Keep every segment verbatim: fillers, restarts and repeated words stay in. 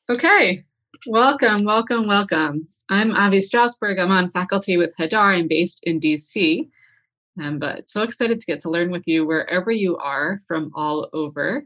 Okay, welcome, welcome, welcome. I'm Avi Strasberg. I'm on faculty with Hadar. I'm based in D C, um, but so excited to get to learn with you wherever you are from all over.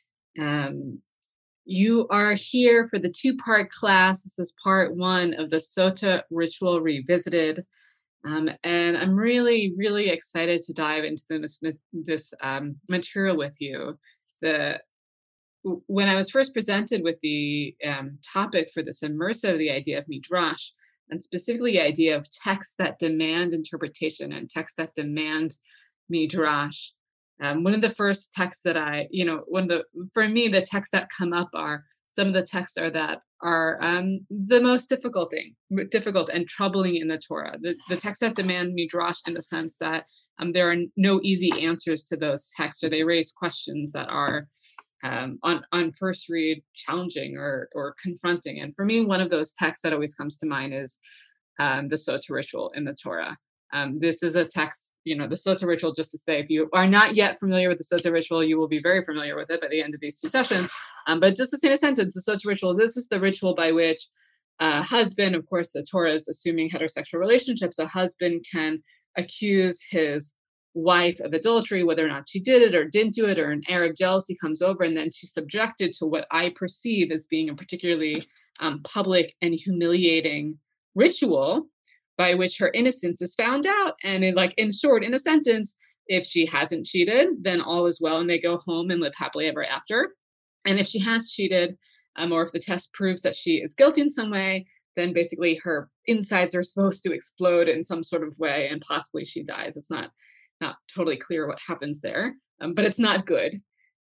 Um, you are here for the two-part class. This is part one of the Sota Ritual Revisited. Um, and I'm really, really excited to dive into this, this um, material with you. The when I was first presented with the um, topic for this immersive, the idea of midrash, and specifically the idea of texts that demand interpretation and texts that demand midrash. Um, one of the first texts that I, you know, one of the, for me, the texts that come up are some of the texts are that are um, the most difficult thing, difficult and troubling in the Torah. The, the texts that demand midrash in the sense that um, there are no easy answers to those texts, or they raise questions that are um, on on first read challenging or or confronting. And for me, one of those texts that always comes to mind is um, the Sota ritual in the Torah. Um, this is a text, you know, the Sota ritual, just to say, if you are not yet familiar with the Sota ritual, you will be very familiar with it by the end of these two sessions. Um, but just to say in a sentence, the Sota ritual, this is the ritual by which a husband, of course, the Torah is assuming heterosexual relationships, a husband can accuse his wife of adultery, whether or not she did it or didn't do it, or an air of jealousy comes over, and then she's subjected to what I perceive as being a particularly um, public and humiliating ritual by which her innocence is found out. And in, like, in short, in a sentence, if she hasn't cheated, then all is well and they go home and live happily ever after. And if she has cheated, um, or if the test proves that she is guilty in some way, then basically her insides are supposed to explode in some sort of way and possibly she dies. It's not not totally clear what happens there, um, but it's not good.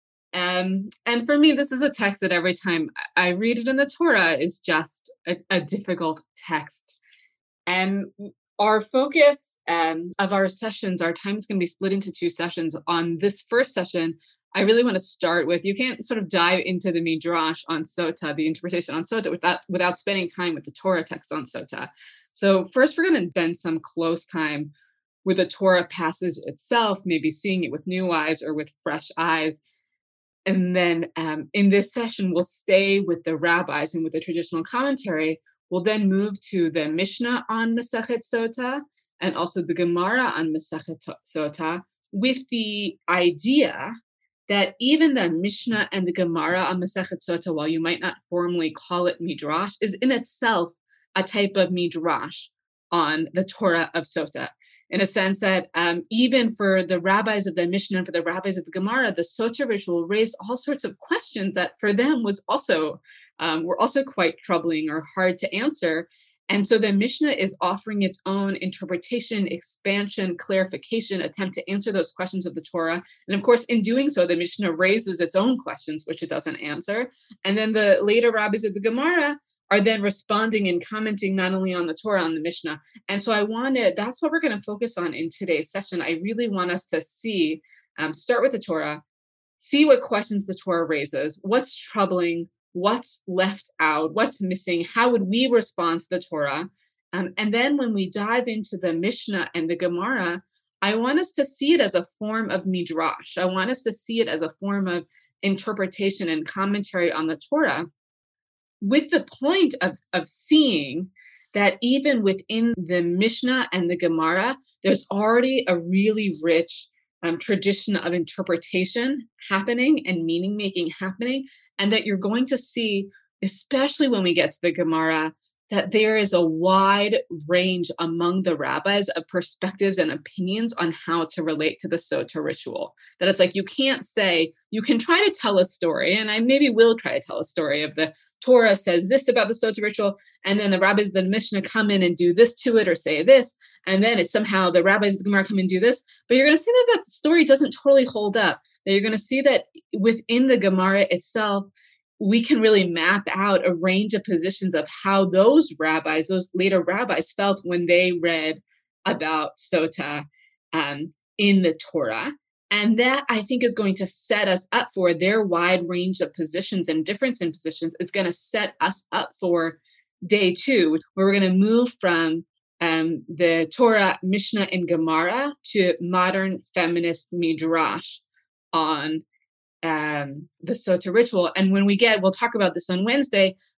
Um, and for me, this is a text that every time I read it in the Torah is just a, a difficult text. And our focus um, of our sessions, our time is going to be split into two sessions. On this first session, I really want to start with, you can't sort of dive into the Midrash on Sota, the interpretation on Sota, without, without spending time with the Torah text on Sota. So first, we're going to spend some close time with the Torah passage itself, maybe seeing it with new eyes or with fresh eyes. And then um, in this session, we'll stay with the rabbis and with the traditional commentary. We'll then move to the Mishnah on Masechet Sota and also the Gemara on Masechet Sota, with the idea that even the Mishnah and the Gemara on Masechet Sota, while you might not formally call it Midrash, is in itself a type of Midrash on the Torah of Sota. In a sense that um, even for the rabbis of the Mishnah and for the rabbis of the Gemara, the Sota ritual raised all sorts of questions that for them was also um, were also quite troubling or hard to answer. And so the Mishnah is offering its own interpretation, expansion, clarification, attempt to answer those questions of the Torah. And of course, in doing so, the Mishnah raises its own questions, which it doesn't answer. And then the later rabbis of the Gemara are then responding and commenting not only on the Torah, on the Mishnah. And so I wanted, that's what we're going to focus on in today's session. I really want us to see, um, start with the Torah, see what questions the Torah raises, what's troubling, what's left out, what's missing, how would we respond to the Torah? Um, and then when we dive into the Mishnah and the Gemara, I want us to see it as a form of midrash. I want us to see it as a form of interpretation and commentary on the Torah, with the point of, of seeing that even within the Mishnah and the Gemara, there's already a really rich um, tradition of interpretation happening and meaning making happening. And that you're going to see, especially when we get to the Gemara, that there is a wide range among the rabbis of perspectives and opinions on how to relate to the Sota ritual. That it's like, you can't say, you can try to tell a story, and I maybe will try to tell a story of the Torah says this about the Sota ritual, and then the rabbis of the Mishnah come in and do this to it or say this, and then it's somehow the rabbis of the Gemara come and do this. But you're going to see that that story doesn't totally hold up. That you're going to see that within the Gemara itself, we can really map out a range of positions of how those rabbis, those later rabbis, felt when they read about Sota um, in the Torah. And that, I think, is going to set us up for their wide range of positions and difference in positions. It's going to set us up for day two, where we're going to move from um, the Torah, Mishnah, and Gemara to modern feminist midrash on um, the Sota ritual. And when we get, we'll talk about this on Wednesday,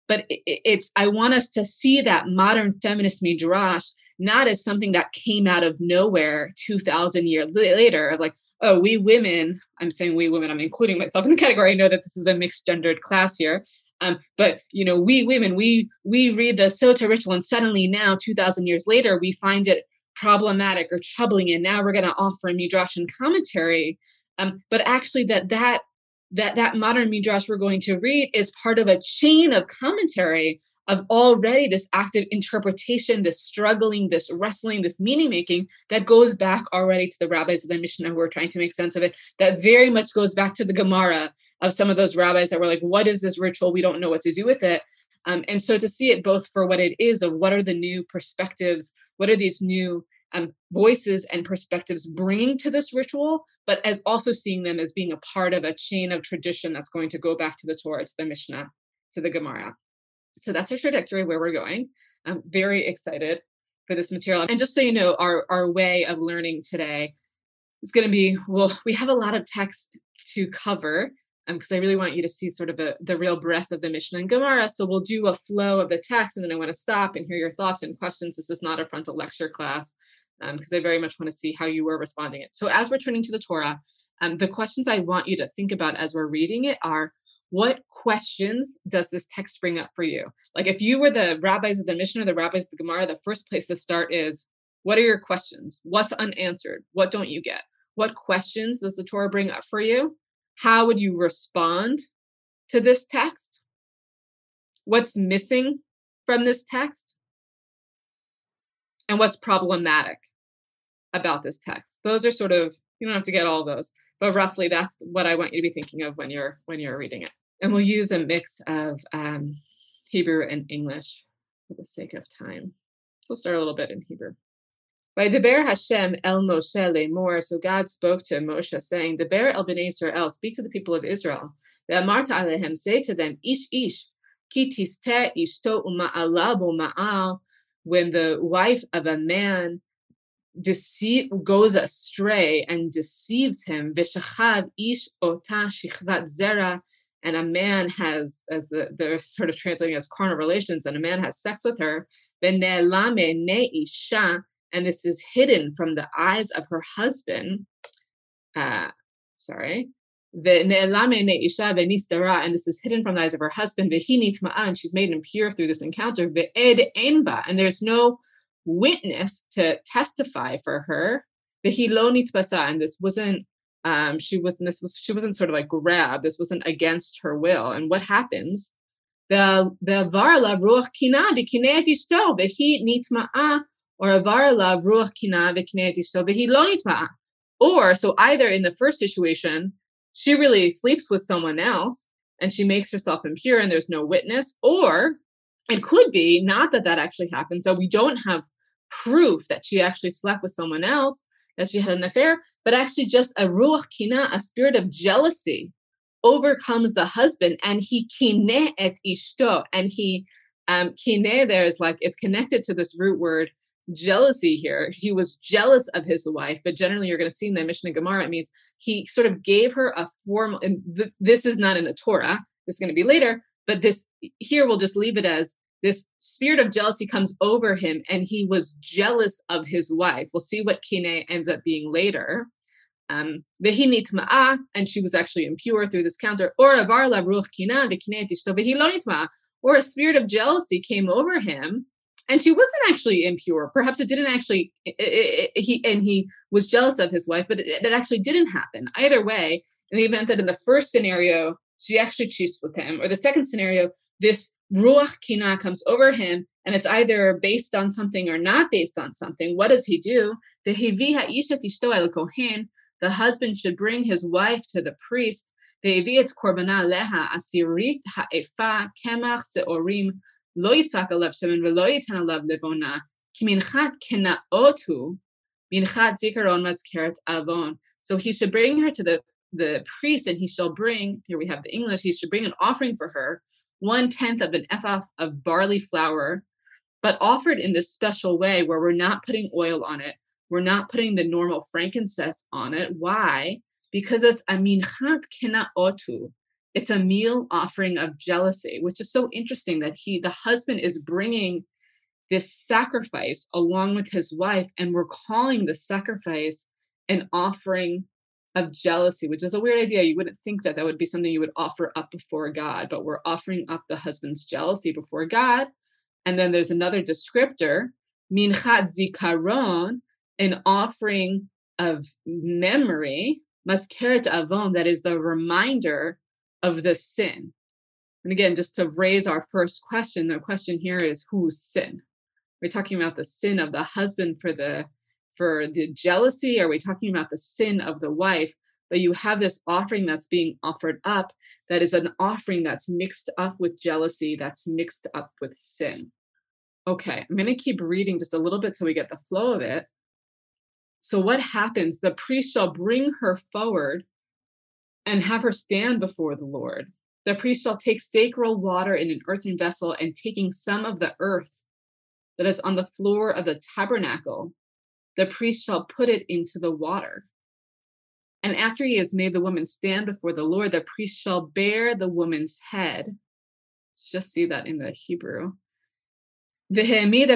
but it, it's, I want us to see that modern feminist midrash not as something that came out of nowhere two thousand years later, like, oh, we women, I'm saying we women, I'm including myself in the category. I know that this is a mixed gendered class here. Um, but, you know, we women, we we read the Sota ritual and suddenly now, two thousand years later, we find it problematic or troubling. And now we're going to offer a midrash and commentary. Um, but actually that that that that modern midrash we're going to read is part of a chain of commentary of already this active interpretation, this struggling, this wrestling, this meaning making that goes back already to the rabbis of the Mishnah who are trying to make sense of it. That very much goes back to the Gemara of some of those rabbis that were like, what is this ritual? We don't know what to do with it. Um, and so to see it both for what it is of what are the new perspectives, what are these new um, voices and perspectives bringing to this ritual, but as also seeing them as being a part of a chain of tradition that's going to go back to the Torah, to the Mishnah, to the Gemara. So that's our trajectory where we're going. I'm very excited for this material. And just so you know, our, our way of learning today is going to be, well, we have a lot of text to cover because um, I really want you to see sort of a, the real breadth of the Mishnah and Gemara. So we'll do a flow of the text and then I want to stop and hear your thoughts and questions. This is not a frontal lecture class because um, I very much want to see how you were responding it. So as we're turning to the Torah, um, the questions I want you to think about as we're reading it are, what questions does this text bring up for you? Like if you were the rabbis of the Mishnah or the rabbis of the Gemara, the first place to start is, what are your questions? What's unanswered? What don't you get? What questions does the Torah bring up for you? How would you respond to this text? What's missing from this text? And what's problematic about this text? Those are sort of, you don't have to get all those, but roughly that's what I want you to be thinking of when you're when you're reading it. And we'll use a mix of um, Hebrew and English for the sake of time. So we'll start a little bit in Hebrew. Vaydaber Hashem el Moshe lemor. So God spoke to Moshe saying, Deber el bnei Israel, speak to the people of Israel. Ve'amarta alehem, say to them, Ish ish, ki tisteh ishto uma'ala bo ma'al. When the wife of a man deceive goes astray and deceives him, Veshachav ish ota shichvat zera. And a man has, as the, they're sort of translating as carnal relations, and a man has sex with her, and this is hidden from the eyes of her husband. Uh, sorry. And this is hidden from the eyes of her husband, and she's made impure through this encounter. And there's no witness to testify for her. And this wasn't Um, she wasn't. This was. She wasn't sort of like grabbed. This wasn't against her will. And what happens? The the varla ruach kina v'kineet ishto v'hi nitma'a, or a varla ruach kina v'kineet ishto v'hi lo nitma'a. Or so either in the first situation, she really sleeps with someone else and she makes herself impure and there's no witness. Or it could be not that that actually happened. So we don't have proof that she actually slept with someone else, that she had an affair, but actually just a ruach kina, a spirit of jealousy, overcomes the husband, and he kine et ishto, and he um, kine there is like, it's connected to this root word jealousy here. He was jealous of his wife, but generally you're going to see in the Mishnah Gemara, it means he sort of gave her a formal, and th- this is not in the Torah, this is going to be later, but this here we'll just leave it as this spirit of jealousy comes over him and he was jealous of his wife. We'll see what kine ends up being later. Um, and she was actually impure through this counter. Or a varla ruach kina v'kineh tishto v'hi lo nitma'a. Or a spirit of jealousy came over him and she wasn't actually impure. Perhaps it didn't actually, it, it, it, he and he was jealous of his wife, but it, it actually didn't happen. Either way, in the event that in the first scenario, she actually cheats with him, or the second scenario, this ruach kina comes over him, and it's either based on something or not based on something. What does he do? The husband should bring his wife to the priest. So he should bring her to the, the priest, and he shall bring, here we have the English, he should bring an offering for her, one tenth of an ephah of barley flour, but offered in this special way where we're not putting oil on it. We're not putting the normal frankincense on it. Why? Because it's a minchat kena'otu. It's a meal offering of jealousy, which is so interesting that he, the husband, is bringing this sacrifice along with his wife, and we're calling the sacrifice an offering of jealousy, which is a weird idea. You wouldn't think that that would be something you would offer up before God, but we're offering up the husband's jealousy before God. And then there's another descriptor, minchat zikaron, an offering of memory, maskeret avon, that is the reminder of the sin. And again, just to raise our first question, the question here is whose sin? We're talking about the sin of the husband for the for the jealousy. Are we talking about the sin of the wife? But you have this offering that's being offered up that is an offering that's mixed up with jealousy, that's mixed up with sin. Okay, I'm going to keep reading just a little bit so we get the flow of it. So what happens? The priest shall bring her forward and have her stand before the Lord. The priest shall take sacred water in an earthen vessel, and taking some of the earth that is on the floor of the tabernacle, the priest shall put it into the water. And after he has made the woman stand before the Lord, the priest shall bear the woman's head. Let's just see that in the Hebrew. V'hemida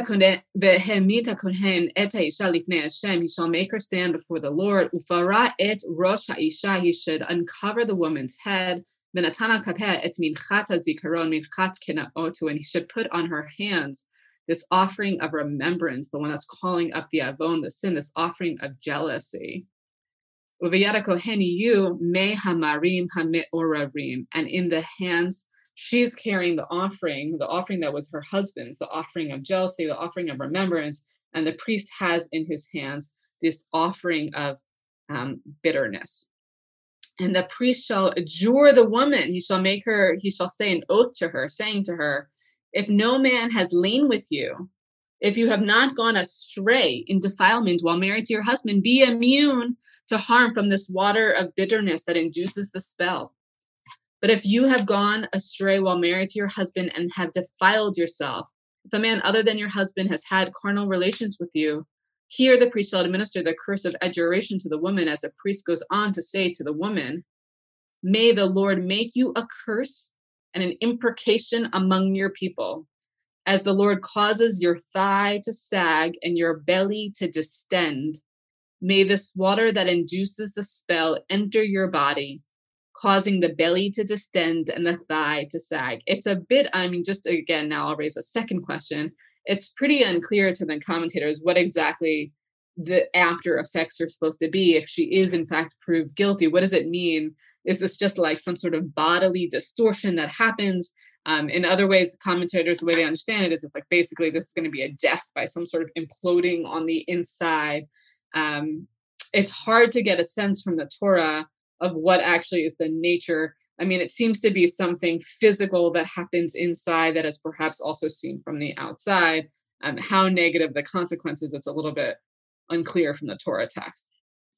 kohen et ha'isha lifnei Hashem. He shall make her stand before the Lord. Ufara et rosh ha'isha. He should uncover the woman's head. V'natana kapeh et minchat hazikaron minchat kena'otu. And he should put on her hands this offering of remembrance, the one that's calling up the avon, the sin, this offering of jealousy. Uvayada kohen yu me hamarim hameorarim. And in the hands, she's carrying the offering, the offering that was her husband's, the offering of jealousy, the offering of remembrance. And the priest has in his hands this offering of um, bitterness. And the priest shall adjure the woman. He shall make her, he shall say an oath to her, saying to her, if no man has lain with you, if you have not gone astray in defilement while married to your husband, be immune to harm from this water of bitterness that induces the spell. But if you have gone astray while married to your husband and have defiled yourself, if a man other than your husband has had carnal relations with you, here the priest shall administer the curse of adjuration to the woman, as the priest goes on to say to the woman, may the Lord make you a curse and an imprecation among your people, as the Lord causes your thigh to sag and your belly to distend. May this water that induces the spell enter your body, causing the belly to distend and the thigh to sag. It's a bit, I mean, just again, now I'll raise a second question. It's pretty unclear to the commentators what exactly the after effects are supposed to be. If she is in fact proved guilty, what does it mean? Is this just like some sort of bodily distortion that happens? Um, in other ways, commentators, the way they understand it is it's like basically this is going to be a death by some sort of imploding on the inside. Um, it's hard to get a sense from the Torah of what actually is the nature. I mean, it seems to be something physical that happens inside that is perhaps also seen from the outside. Um, how negative the consequences, it's a little bit unclear from the Torah text.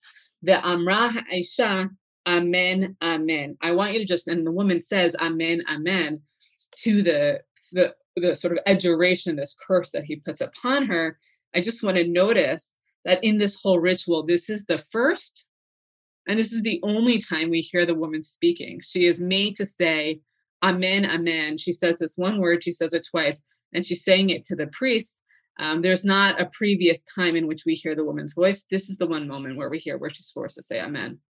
The Amra Ha'isha, Amen, Amen. I want you to just, and the woman says, Amen, Amen, to the, the, the sort of adjuration, this curse that he puts upon her. I just want to notice that in this whole ritual, this is the first and this is the only time we hear the woman speaking. She is made to say, Amen, Amen. She says this one word, she says it twice, and she's saying it to the priest. Um, there's not a previous time in which we hear the woman's voice. This is the one moment where we hear where she's forced to say Amen.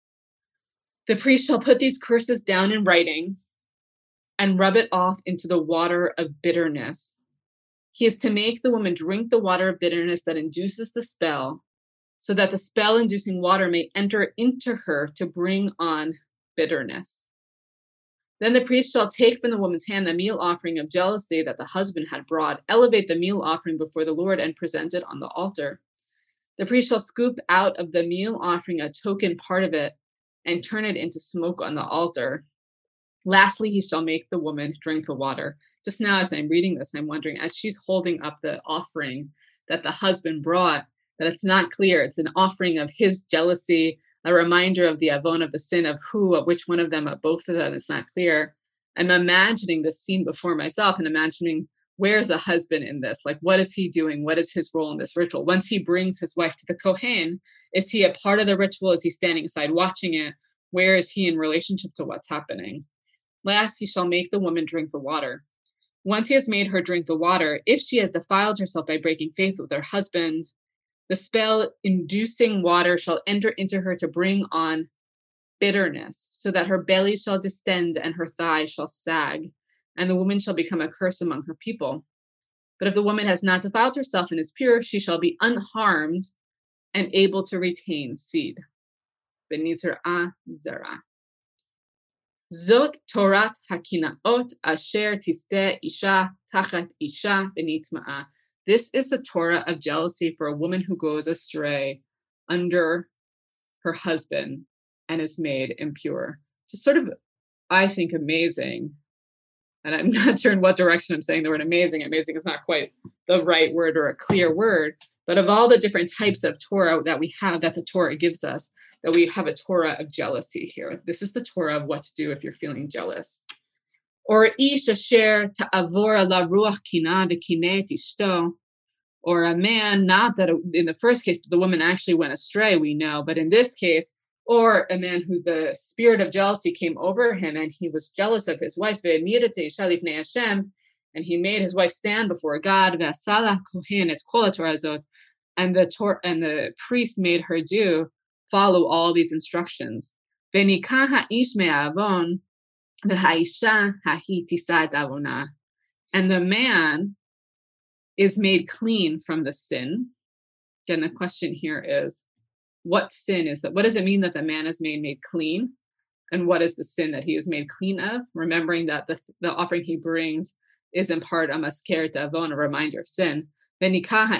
The priest shall put these curses down in writing and rub it off into the water of bitterness. He is to make the woman drink the water of bitterness that induces the spell, so that the spell-inducing water may enter into her to bring on bitterness. Then the priest shall take from the woman's hand the meal offering of jealousy that the husband had brought, elevate the meal offering before the Lord, and present it on the altar. The priest shall scoop out of the meal offering a token part of it and turn it into smoke on the altar. Lastly, he shall make the woman drink the water. Just now, as I'm reading this, I'm wondering, as she's holding up the offering that the husband brought, that it's not clear. It's an offering of his jealousy, a reminder of the avon, of the sin, of who, of which one of them, of both of them. It's not clear. I'm imagining this scene before myself and imagining, where's the husband in this? Like, what is he doing? What is his role in this ritual? Once he brings his wife to the Kohen, is he a part of the ritual? Is he standing aside watching it? Where is he in relationship to what's happening? Last, he shall make the woman drink the water. Once he has made her drink the water, if she has defiled herself by breaking faith with her husband, the spell-inducing water shall enter into her to bring on bitterness, so that her belly shall distend and her thigh shall sag, and the woman shall become a curse among her people. But if the woman has not defiled herself and is pure, she shall be unharmed and able to retain seed. Benizra'ah zera. Zot Torat Hakinaot Asher Tiste Isha Tachat Isha Benitma'a. This is the Torah of jealousy for a woman who goes astray under her husband and is made impure. Just sort of, I think, amazing. And I'm not sure in what direction I'm saying the word amazing. Amazing is not quite the right word or a clear word. But of all the different types of Torah that we have, that the Torah gives us, that we have a Torah of jealousy here. This is the Torah of what to do if you're feeling jealous. Or ish asher ta'avor la ruach kina v'kinet ishto. Or a man, not that in the first case, the woman actually went astray, we know, but in this case, or a man who the spirit of jealousy came over him and he was jealous of his wife, and he made his wife stand before God, and the Torah and the priest made her do follow all these instructions. And the man is made clean from the sin. Again, the question here is, what sin is that? What does it mean that the man is made made clean? And what is the sin that he is made clean of? Remembering that the, the offering he brings is in part a masker d'avon, a reminder of sin. And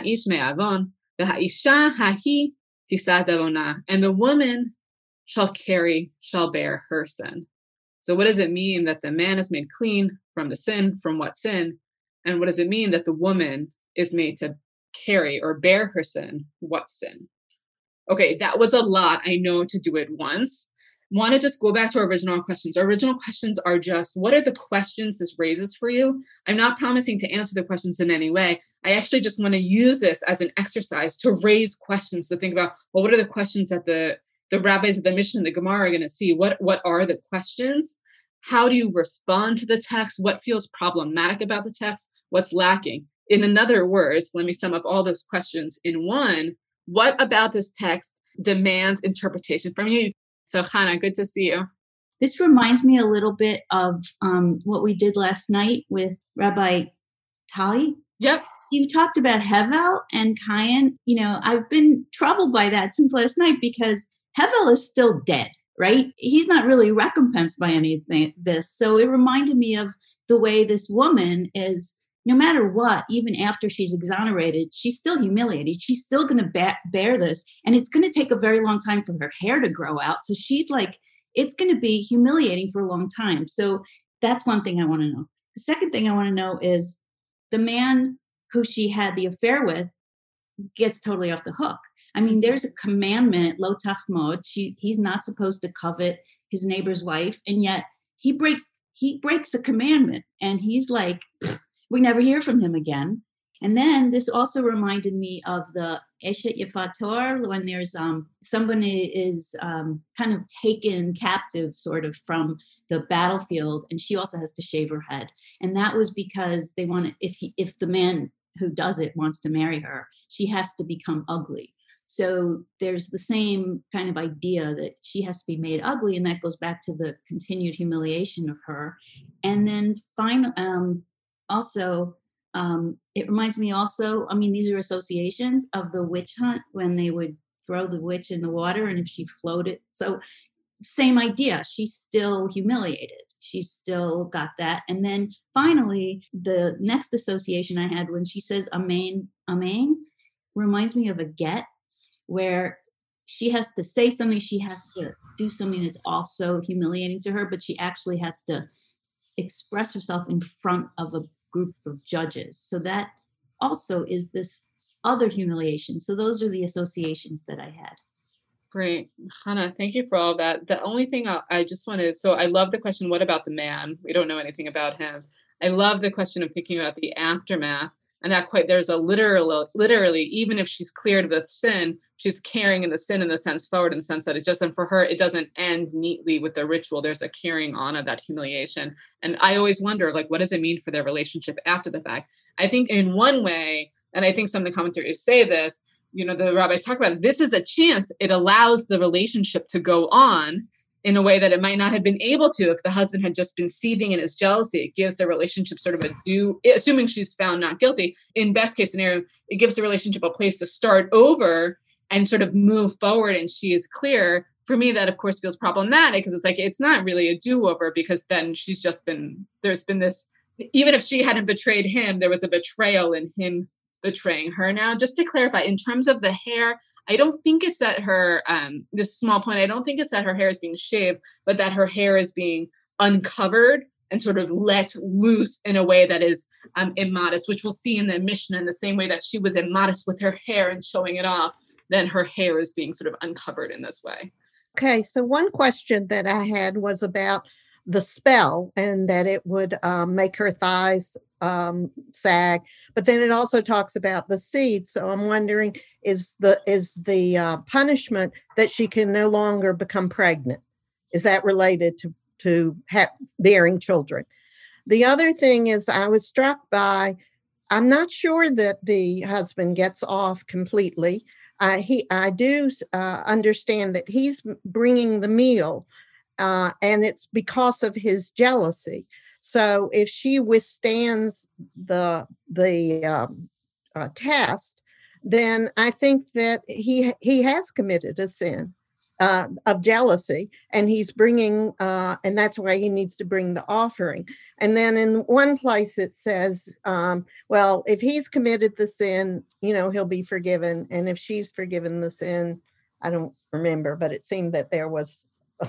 the woman shall carry, shall bear her sin. So what does it mean that the man is made clean from the sin? From what sin? And what does it mean that the woman is made to carry or bear her sin? What sin? Okay, that was a lot, I know, to do it once. Want to just go back to our original questions. Our original questions are just, what are the questions this raises for you? I'm not promising to answer the questions in any way. I actually just want to use this as an exercise to raise questions, to think about, well, what are the questions that the, the rabbis of the Mishnah and the Gemara are going to see? What, what are the questions? How do you respond to the text? What feels problematic about the text? What's lacking? In other words, let me sum up all those questions in one. What about this text demands interpretation from you? So, Hannah, good to see you. This reminds me a little bit of um, what we did last night with Rabbi Tali. Yep. You talked about Hevel and Cain. You know, I've been troubled by that since last night because Hevel is still dead, right? He's not really recompensed by anything this. So it reminded me of the way this woman is, no matter what, even after she's exonerated, she's still humiliated. She's still going to ba- bear this. And it's going to take a very long time for her hair to grow out. So she's like, it's going to be humiliating for a long time. So that's one thing I want to know. The second thing I want to know is the man who she had the affair with gets totally off the hook. I mean, there's a commandment, lo tachmod. She, he's not supposed to covet his neighbor's wife. And yet he breaks, he breaks the commandment. And he's like, we never hear from him again. And then this also reminded me of the Eshet Yefat Tor, when there's um, somebody is um, kind of taken captive sort of from the battlefield, and she also has to shave her head. And that was because they want to, if he, if the man who does it wants to marry her, she has to become ugly. So there's the same kind of idea that she has to be made ugly, and that goes back to the continued humiliation of her. And then finally, um, Also, um, it reminds me also, I mean, these are associations of the witch hunt when they would throw the witch in the water and if she floated. So same idea. She's still humiliated. She's still got that. And then finally, the next association I had when she says amen, amen, reminds me of a get where she has to say something. She has to do something that's also humiliating to her, but she actually has to express herself in front of a group of judges. So that also is this other humiliation. So those are the associations that I had. Great. Hannah, thank you for all that. The only thing I, I just wanted, so I love the question, what about the man? We don't know anything about him. I love the question of thinking about the aftermath. And that quite, there's a literal, literally, even if she's cleared of the sin, she's carrying in the sin in the sense forward, in the sense that it doesn't, for her, it doesn't end neatly with the ritual. There's a carrying on of that humiliation. And I always wonder, like, what does it mean for their relationship after the fact? I think in one way, and I think some of the commentators say this, you know, the rabbis talk about, this is a chance. It allows the relationship to go on in a way that it might not have been able to if the husband had just been seething in his jealousy. It gives the relationship sort of a due, assuming she's found not guilty. In best case scenario, it gives the relationship a place to start over and sort of move forward, and she is clear. For me, that of course feels problematic, because it's like, it's not really a do-over, because then she's just been, there's been this, even if she hadn't betrayed him, there was a betrayal in him betraying her. Now, just to clarify, in terms of the hair, I don't think it's that her, um, this small point, I don't think it's that her hair is being shaved, but that her hair is being uncovered and sort of let loose in a way that is um, immodest, which we'll see in the Mishnah. In the same way that she was immodest with her hair and showing it off, then her hair is being sort of uncovered in this way. Okay, so one question that I had was about the spell, and that it would um, make her thighs um, sag, but then it also talks about the seed. So I'm wondering, is the is the uh, punishment that she can no longer become pregnant? Is that related to to ha- bearing children? The other thing is, I was struck by, I'm not sure that the husband gets off completely. Uh, he, I do uh, understand that he's bringing the meal, uh, and it's because of his jealousy. So if she withstands the the um, uh, test, then I think that he he has committed a sin uh, of jealousy, and he's bringing, uh, and that's why he needs to bring the offering. And then in one place it says, um, well, if he's committed the sin, you know, he'll be forgiven, and if she's forgiven the sin, I don't remember, but it seemed that there was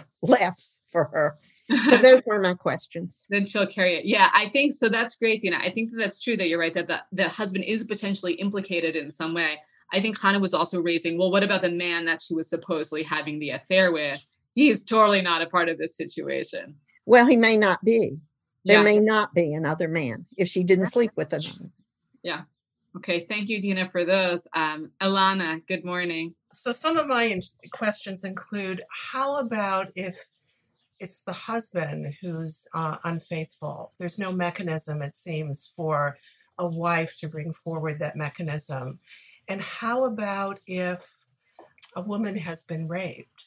less for her. So those were my questions. Then she'll carry it. Yeah, I think so. That's great, Dina. I think that that's true, that you're right, that the, the husband is potentially implicated in some way. I think Hannah was also raising, well, what about the man that she was supposedly having the affair with? He's totally not a part of this situation. Well, he may not be. There Yeah. may not be another man if she didn't sleep with another. Yeah. Okay. Thank you, Dina, for those. Um, Alana, good morning. So some of my in- questions include, how about if it's the husband who's uh, unfaithful? There's no mechanism, it seems, for a wife to bring forward that mechanism. And how about if a woman has been raped?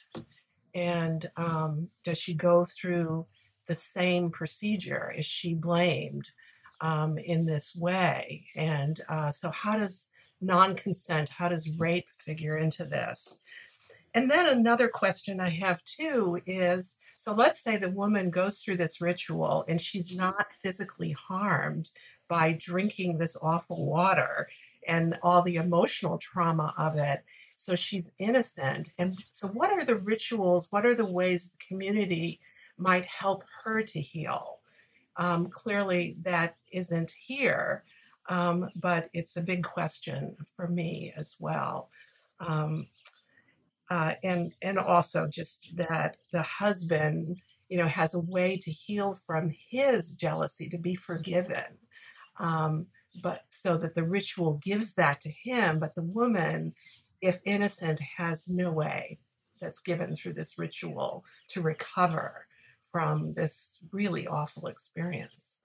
And um, does she go through the same procedure? Is she blamed um, in this way? And uh, so how does non-consent, how does rape figure into this? And then another question I have too is, so let's say the woman goes through this ritual and she's not physically harmed by drinking this awful water and all the emotional trauma of it. So she's innocent. And so what are the rituals? What are the ways the community might help her to heal? Um, clearly that isn't here, um, but it's a big question for me as well. Um, Uh, and and also just that the husband, you know, has a way to heal from his jealousy, to be forgiven, um, but so that the ritual gives that to him. But the woman, if innocent, has no way that's given through this ritual to recover from this really awful experience.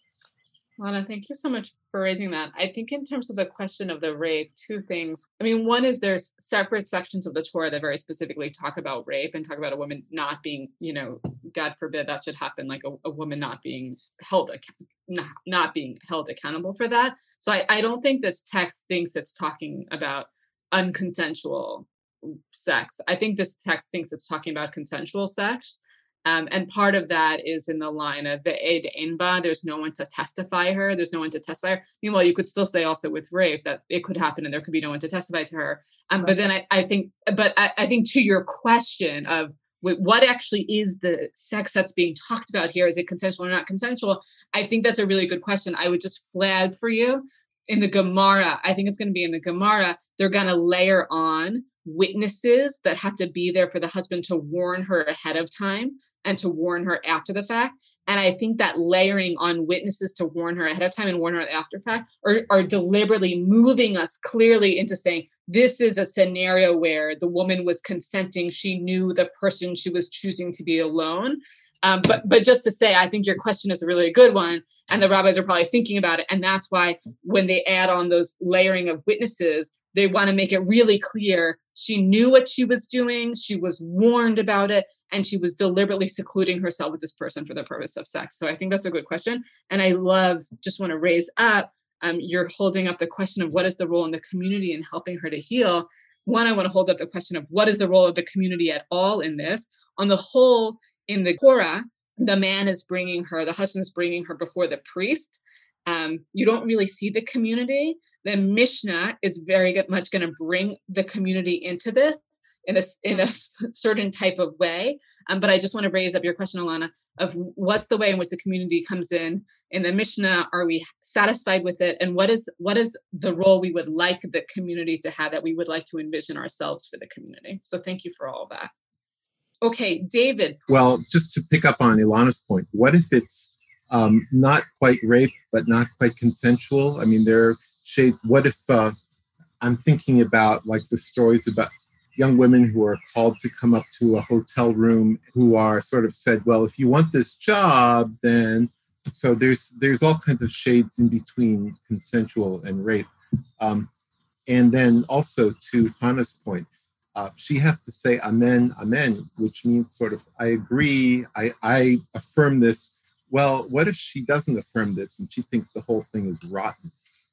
Lana, thank you so much for raising that. I think in terms of the question of the rape, two things. I mean, one is there's separate sections of the Torah that very specifically talk about rape and talk about a woman not being, you know, God forbid that should happen, like a, a woman not being held, not, not being held accountable for that. So I, I don't think this text thinks it's talking about unconsensual sex. I think this text thinks it's talking about consensual sex. Um, and part of that is in the line of the Ed Enba, there's no one to testify her, there's no one to testify her. Meanwhile, you could still say also with rape that it could happen and there could be no one to testify to her. Um, right. But then I, I think, but I, I think to your question of what actually is the sex that's being talked about here, is it consensual or not consensual? I think that's a really good question. I would just flag for you in the Gemara, I think it's going to be in the Gemara, they're going to layer on witnesses that have to be there for the husband to warn her ahead of time and to warn her after the fact. And I think that layering on witnesses to warn her ahead of time and warn her after fact are, are deliberately moving us clearly into saying, this is a scenario where the woman was consenting. She knew the person she was choosing to be alone. Um, but but just to say, I think your question is a really good one. And the rabbis are probably thinking about it. And that's why when they add on those layering of witnesses, they want to make it really clear she knew what she was doing. She was warned about it. And she was deliberately secluding herself with this person for the purpose of sex. So I think that's a good question. And I love, just want to raise up, um, you're holding up the question of what is the role in the community in helping her to heal. One, I want to hold up the question of what is the role of the community at all in this. On the whole, in the Torah, the man is bringing her, the husband is bringing her before the priest. Um, you don't really see the community. The Mishnah is very good, much going to bring the community into this in a, in a certain type of way. Um, but I just want to raise up your question, Alana, of what's the way in which the community comes in. In the Mishnah, are we satisfied with it? And what is what is the role we would like the community to have, that we would like to envision ourselves for the community? So thank you for all of that. Okay, David. Well, just to pick up on Ilana's point, what if it's um, not quite rape, but not quite consensual? I mean, there are shades. What if uh, I'm thinking about like the stories about young women who are called to come up to a hotel room, who are sort of said, well, if you want this job, then, so there's there's all kinds of shades in between consensual and rape. Um, and then also to Hannah's point, uh, she has to say amen, amen, which means sort of, I agree, I, I affirm this. Well, what if she doesn't affirm this and she thinks the whole thing is rotten?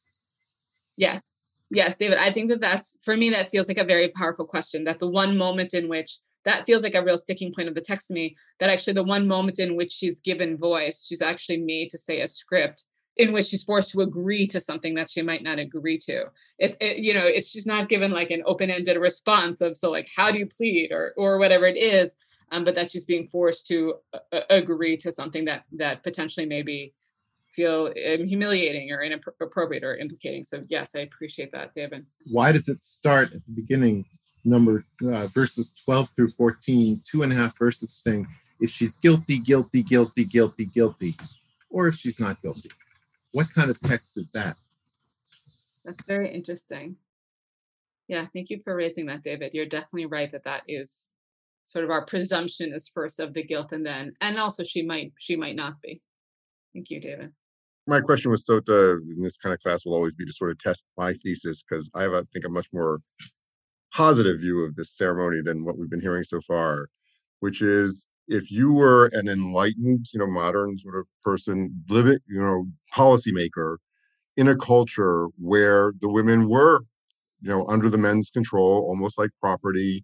Yes. Yes, David, I think that that's, for me, that feels like a very powerful question, that the one moment in which, that feels like a real sticking point of the text to me, that actually the one moment in which she's given voice, she's actually made to say a script in which she's forced to agree to something that she might not agree to. It's, it, you know, it's she's not given like an open-ended response of, so like, how do you plead or or whatever it is, um, but that she's being forced to uh, agree to something that that potentially maybe feel um, humiliating or inappropriate or implicating. So yes, I appreciate that, David. Why does it start at the beginning, number uh, verses twelve through fourteen, two and a half verses saying, if she's guilty, guilty, guilty, guilty, guilty, or if she's not guilty? What kind of text is that? That's very interesting. Yeah, thank you for raising that, David. You're definitely right that that is sort of our presumption is first of the guilt, and then, and also she might, she might not be. Thank you, David. My question was, so to, in this kind of class will always be to sort of test my thesis, because I have, I think, a much more positive view of this ceremony than what we've been hearing so far, which is, if you were an enlightened, you know, modern sort of person, living, you know, policymaker in a culture where the women were, you know, under the men's control, almost like property,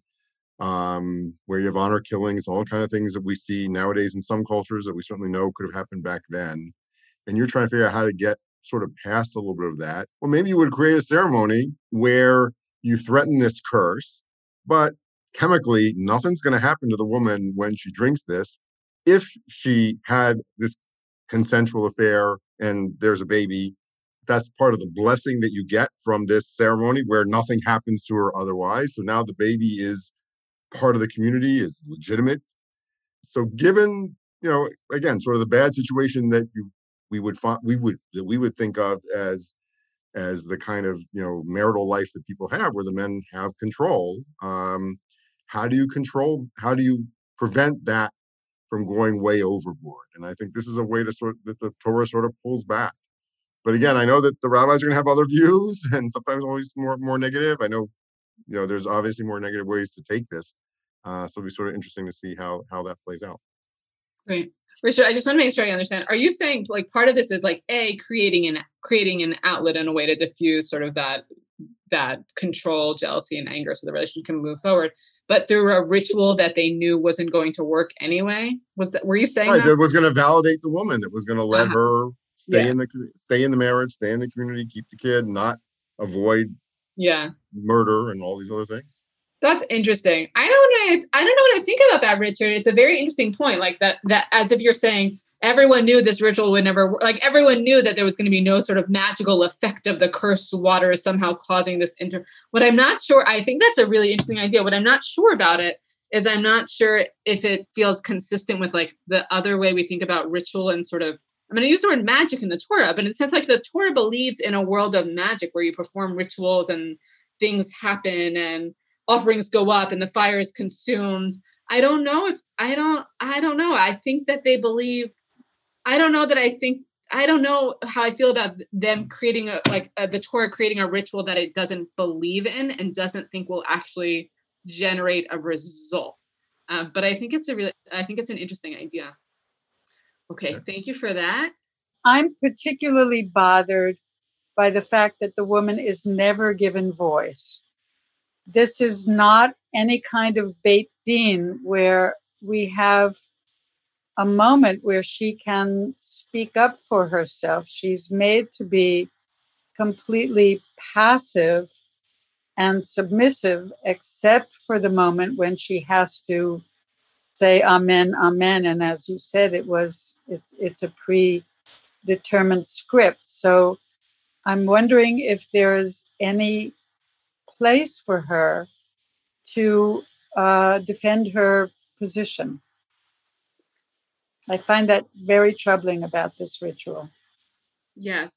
um, where you have honor killings, all kind of things that we see nowadays in some cultures that we certainly know could have happened back then. And you're trying to figure out how to get sort of past a little bit of that. Well, maybe you would create a ceremony where you threaten this curse, but chemically, nothing's going to happen to the woman when she drinks this. If she had this consensual affair and there's a baby, that's part of the blessing that you get from this ceremony, where nothing happens to her otherwise. So now the baby is part of the community, is legitimate. So given, you know, again, sort of the bad situation that you we would find we would that we would think of as as the kind of, you know, marital life that people have, where the men have control. Um, how do you control? How do you prevent that from going way overboard? And I think this is a way to sort that the Torah sort of pulls back. But again, I know that the rabbis are going to have other views, and sometimes always more more negative. I know, you know, there's obviously more negative ways to take this. Uh, so it'll be sort of interesting to see how how that plays out. Great. Richard, I just want to make sure I understand. Are you saying like part of this is like a creating an creating an outlet and a way to diffuse sort of that that control, jealousy, and anger, so the relationship can move forward, but through a ritual that they knew wasn't going to work anyway? Was that, were you saying right, that? that was going to validate the woman, that was going to let uh-huh. her stay yeah. in the stay in the marriage, stay in the community, keep the kid, not avoid yeah murder and all these other things. That's interesting. I don't know. I don't know what I think about that, Richard. It's a very interesting point. Like that, that as if you're saying everyone knew this ritual would never work. Like everyone knew that there was going to be no sort of magical effect of the cursed water somehow causing this inter. What I'm not sure. I think that's a really interesting idea. What I'm not sure about it is I'm not sure if it feels consistent with like the other way we think about ritual and sort of, I'm going to use the word magic in the Torah, but in a sense like the Torah believes in a world of magic where you perform rituals and things happen and offerings go up and the fire is consumed. I don't know if, I don't, I don't know. I think that they believe, I don't know that I think, I don't know how I feel about them creating a, like a, the Torah creating a ritual that it doesn't believe in and doesn't think will actually generate a result. Uh, but I think it's a really, I think it's an interesting idea. Okay, thank you for that. I'm particularly bothered by the fact that the woman is never given voice. This is not any kind of Beit Din where we have a moment where she can speak up for herself. She's made to be completely passive and submissive, except for the moment when she has to say amen, amen. And as you said, it was it's it's a predetermined script. So I'm wondering if there is any place for her to uh, defend her position. I find that very troubling about this ritual. Yes,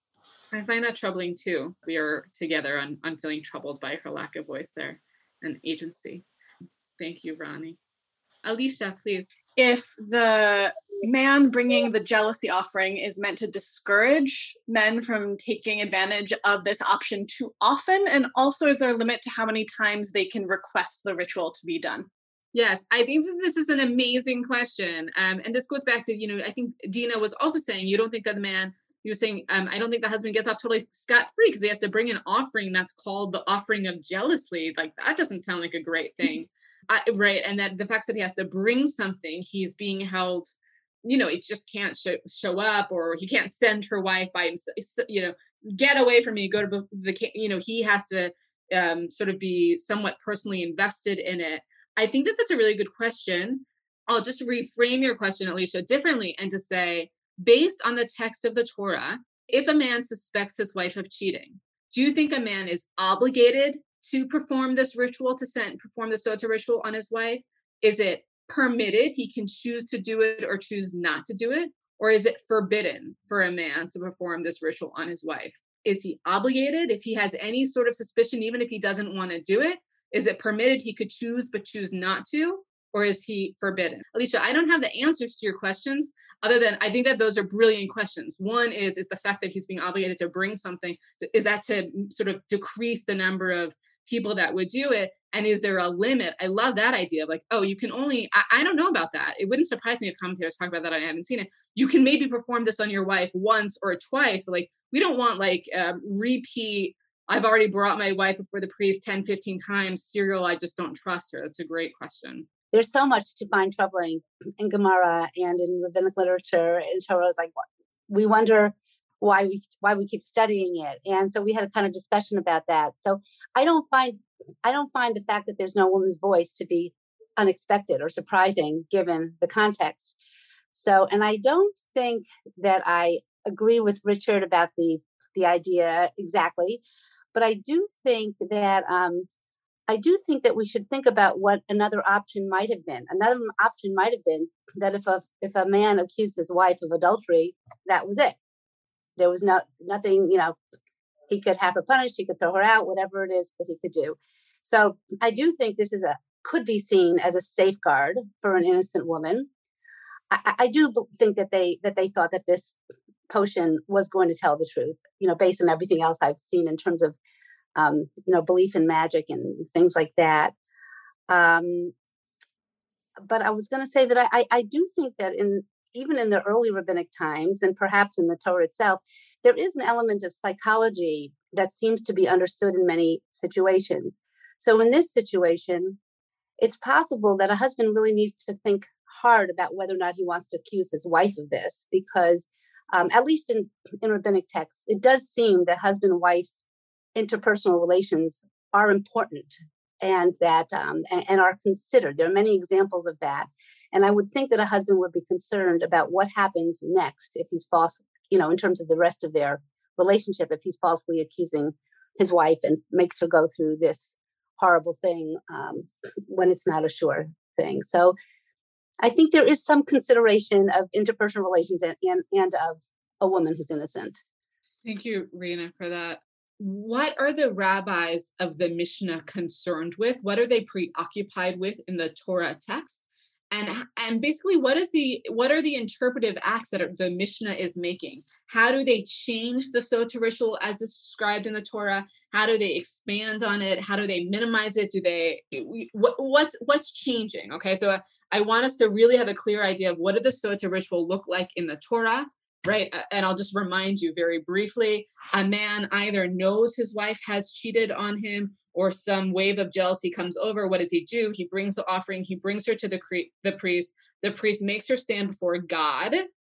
I find that troubling too. We are together on, on feeling troubled by her lack of voice there and agency. Thank you, Ronnie. Alicia, please. If the man bringing the jealousy offering is meant to discourage men from taking advantage of this option too often, and also is there a limit to how many times they can request the ritual to be done? Yes, I think that this is an amazing question. Um, and this goes back to, you know, I think Dina was also saying, you don't think that the man, you were saying, um, I don't think the husband gets off totally scot-free because he has to bring an offering that's called the offering of jealousy. Like, that doesn't sound like a great thing. I, right. And that the fact that he has to bring something, he's being held, you know, he just can't show, show up, or he can't send her wife by himself, you know, get away from me, go to the, you know, he has to um, sort of be somewhat personally invested in it. I think that that's a really good question. I'll just reframe your question, Alicia, differently and to say, based on the text of the Torah, if a man suspects his wife of cheating, do you think a man is obligated to perform this ritual, to send, perform the sota ritual on his wife? Is it permitted? He can choose to do it or choose not to do it? Or is it forbidden for a man to perform this ritual on his wife? Is he obligated? If he has any sort of suspicion, even if he doesn't want to do it, is it permitted? He could choose, but choose not to, or is he forbidden? Alicia, I don't have the answers to your questions other than I think that those are brilliant questions. One is, is the fact that he's being obligated to bring something, is that to sort of decrease the number of people that would do it? And is there a limit? I love that idea of like, oh, you can only, I, I don't know about that. It wouldn't surprise me if commentators talk about that. I haven't seen it. You can maybe perform this on your wife once or twice, but like, we don't want like um, repeat, I've already brought my wife before the priest ten, fifteen times, serial, I just don't trust her. That's a great question. There's so much to find troubling in Gemara and in rabbinic literature. And Torah is like, we wonder why we why we keep studying it. And so we had a kind of discussion about that. So I don't find I don't find the fact that there's no woman's voice to be unexpected or surprising given the context. So, and I don't think that I agree with Richard about the the idea exactly. But I do think that um, I do think that we should think about what another option might have been. Another option might have been that if a if a man accused his wife of adultery, that was it. There was no nothing, you know, he could have her punished, he could throw her out, whatever it is that he could do. So I do think this is a could be seen as a safeguard for an innocent woman. I, I do think that they that they thought that this potion was going to tell the truth, you know, based on everything else I've seen in terms of, um, you know, belief in magic and things like that. Um, but I was going to say that I, I, I do think that in even in the early rabbinic times, and perhaps in the Torah itself, there is an element of psychology that seems to be understood in many situations. So in this situation, it's possible that a husband really needs to think hard about whether or not he wants to accuse his wife of this, because Um, at least in, in rabbinic texts, it does seem that husband-wife interpersonal relations are important and that um, and, and are considered. There are many examples of that. And I would think that a husband would be concerned about what happens next if he's false, you know, in terms of the rest of their relationship, if he's falsely accusing his wife and makes her go through this horrible thing um, when it's not a sure thing. So I think there is some consideration of interpersonal relations and, and, and of a woman who's innocent. Thank you, Rena, for that. What are the rabbis of the Mishnah concerned with? What are they preoccupied with in the Torah text? And, and basically, what is the what are the interpretive acts that are, the Mishnah is making? How do they change the Sota ritual as described in the Torah? How do they expand on it? How do they minimize it? Do they what, what's what's changing? Okay, so I want us to really have a clear idea of what did the Sota ritual look like in the Torah, right? And I'll just remind you very briefly: a man either knows his wife has cheated on him, or some wave of jealousy comes over. What does he do? He brings the offering. He brings her to the, cre- the priest. The priest makes her stand before God,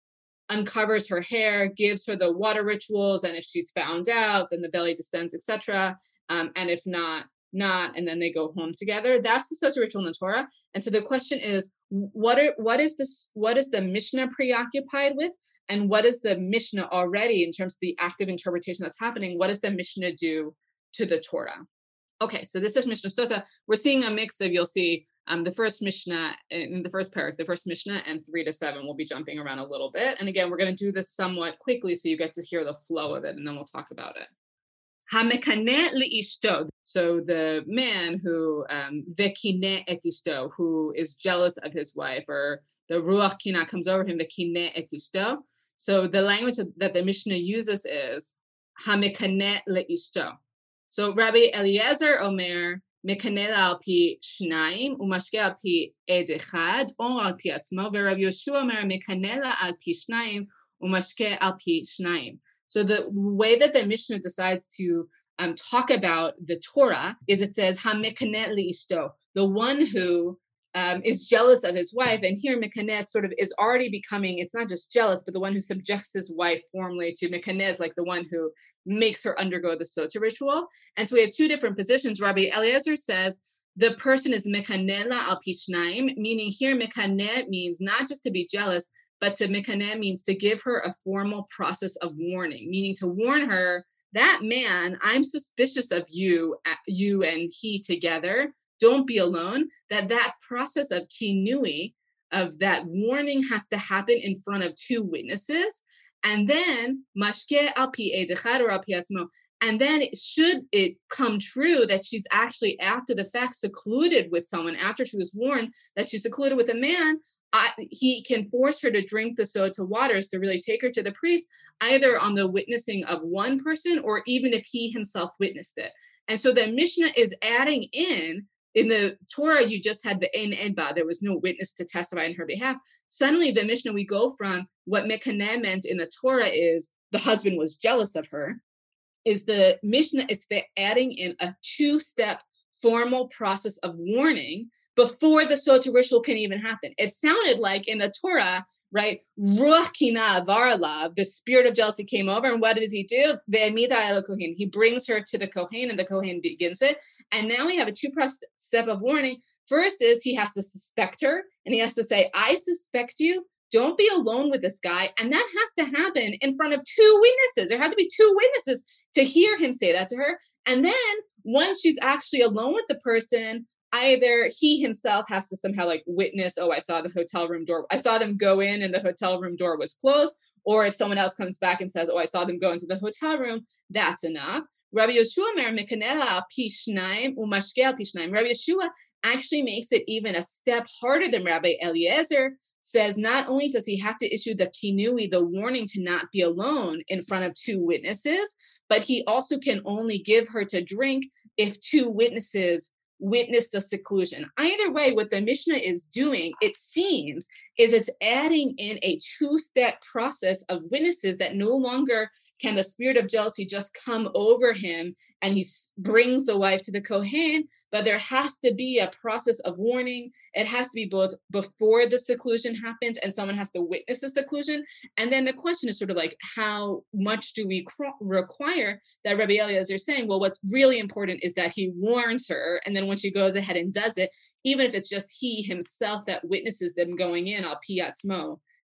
uncovers her hair, gives her the water rituals. And if she's found out, then the belly descends, et cetera. Um, and if not, not, and then they go home together. That's the Sota ritual in the Torah. And so the question is, what are what is this? What is the Mishnah preoccupied with? And what is the Mishnah already in terms of the active interpretation that's happening? What does the Mishnah do to the Torah? Okay, so this is Mishnah Sota. We're seeing a mix of, you'll see um, the first Mishnah in the first parak, the first Mishnah, and three to seven. We'll be jumping around a little bit. And again, we're going to do this somewhat quickly so you get to hear the flow of it, and then we'll talk about it. Hamekaneh li'ishto. So the man who um, vekineh et ishto, who is jealous of his wife, or the ruach kina comes over him, vekineh et ishto. So the language that the Mishnah uses is hamekaneh li'ishto. So Rabbi Eliezer Omer, mekaneh al pi shnayim, umashke al pi ed echad, or al pi atzmo, veRabbi Yoshua Omer, mekaneh al pi shnayim, umashke al pi shnayim. So the way that the Mishnah decides to um, talk about the Torah is it says, ha-mekaneh li'ishto, the one who um, is jealous of his wife. And here mekaneh sort of is already becoming, it's not just jealous, but the one who subjects his wife formally to mekaneh is like the one who makes her undergo the Sota ritual. And so we have two different positions. Rabbi Eliezer says the person is mekaneh al pi shnayim, meaning here mekaneh means not just to be jealous, but to mekaneh means to give her a formal process of warning, meaning to warn her, that man, I'm suspicious of you, you and he together. Don't be alone. That that process of kinui, of that warning, has to happen in front of two witnesses. And then mashke al pi ed echad or al pi atzmo. And then it, should it come true that she's actually after the fact secluded with someone, after she was warned that she's secluded with a man, I, he can force her to drink the Sota waters to really take her to the priest, either on the witnessing of one person or even if he himself witnessed it. And so the Mishnah is adding in, in the Torah, you just had the ein edba, there was no witness to testify on her behalf. Suddenly the Mishnah, we go from what mekaneh meant in the Torah is the husband was jealous of her, is the Mishnah is adding in a two-step formal process of warning before the Sota ritual can even happen. It sounded like in the Torah, right? Ruach kina varalav, the spirit of jealousy came over, and what does he do? Ve'emida el kohen. He brings her to the kohen, and the kohen begins it. And now we have a two-step of warning. First is he has to suspect her, and he has to say, I suspect you. Don't be alone with this guy. And that has to happen in front of two witnesses. There had to be two witnesses to hear him say that to her. And then once she's actually alone with the person, either he himself has to somehow like witness, oh, I saw the hotel room door. I saw them go in and the hotel room door was closed. Or if someone else comes back and says, oh, I saw them go into the hotel room, that's enough. Rabbi Yoshua mer mekaneh al pi shnayim umashke al pi shnayim. Rabbi Yoshua actually makes it even a step harder than Rabbi Eliezer. Says not only does he have to issue the kinui, the warning to not be alone in front of two witnesses, but he also can only give her to drink if two witnesses witness the seclusion. Either way, what the Mishnah is doing, it seems, is it's adding in a two-step process of witnesses that no longer can the spirit of jealousy just come over him and he brings the wife to the Kohen, but there has to be a process of warning. It has to be both before the seclusion happens and someone has to witness the seclusion. And then the question is sort of like, how much do we cr- require that Rabbi Eliezer is saying, well, what's really important is that he warns her. And then when she goes ahead and does it, even if it's just he himself that witnesses them going in, al pi atzmo,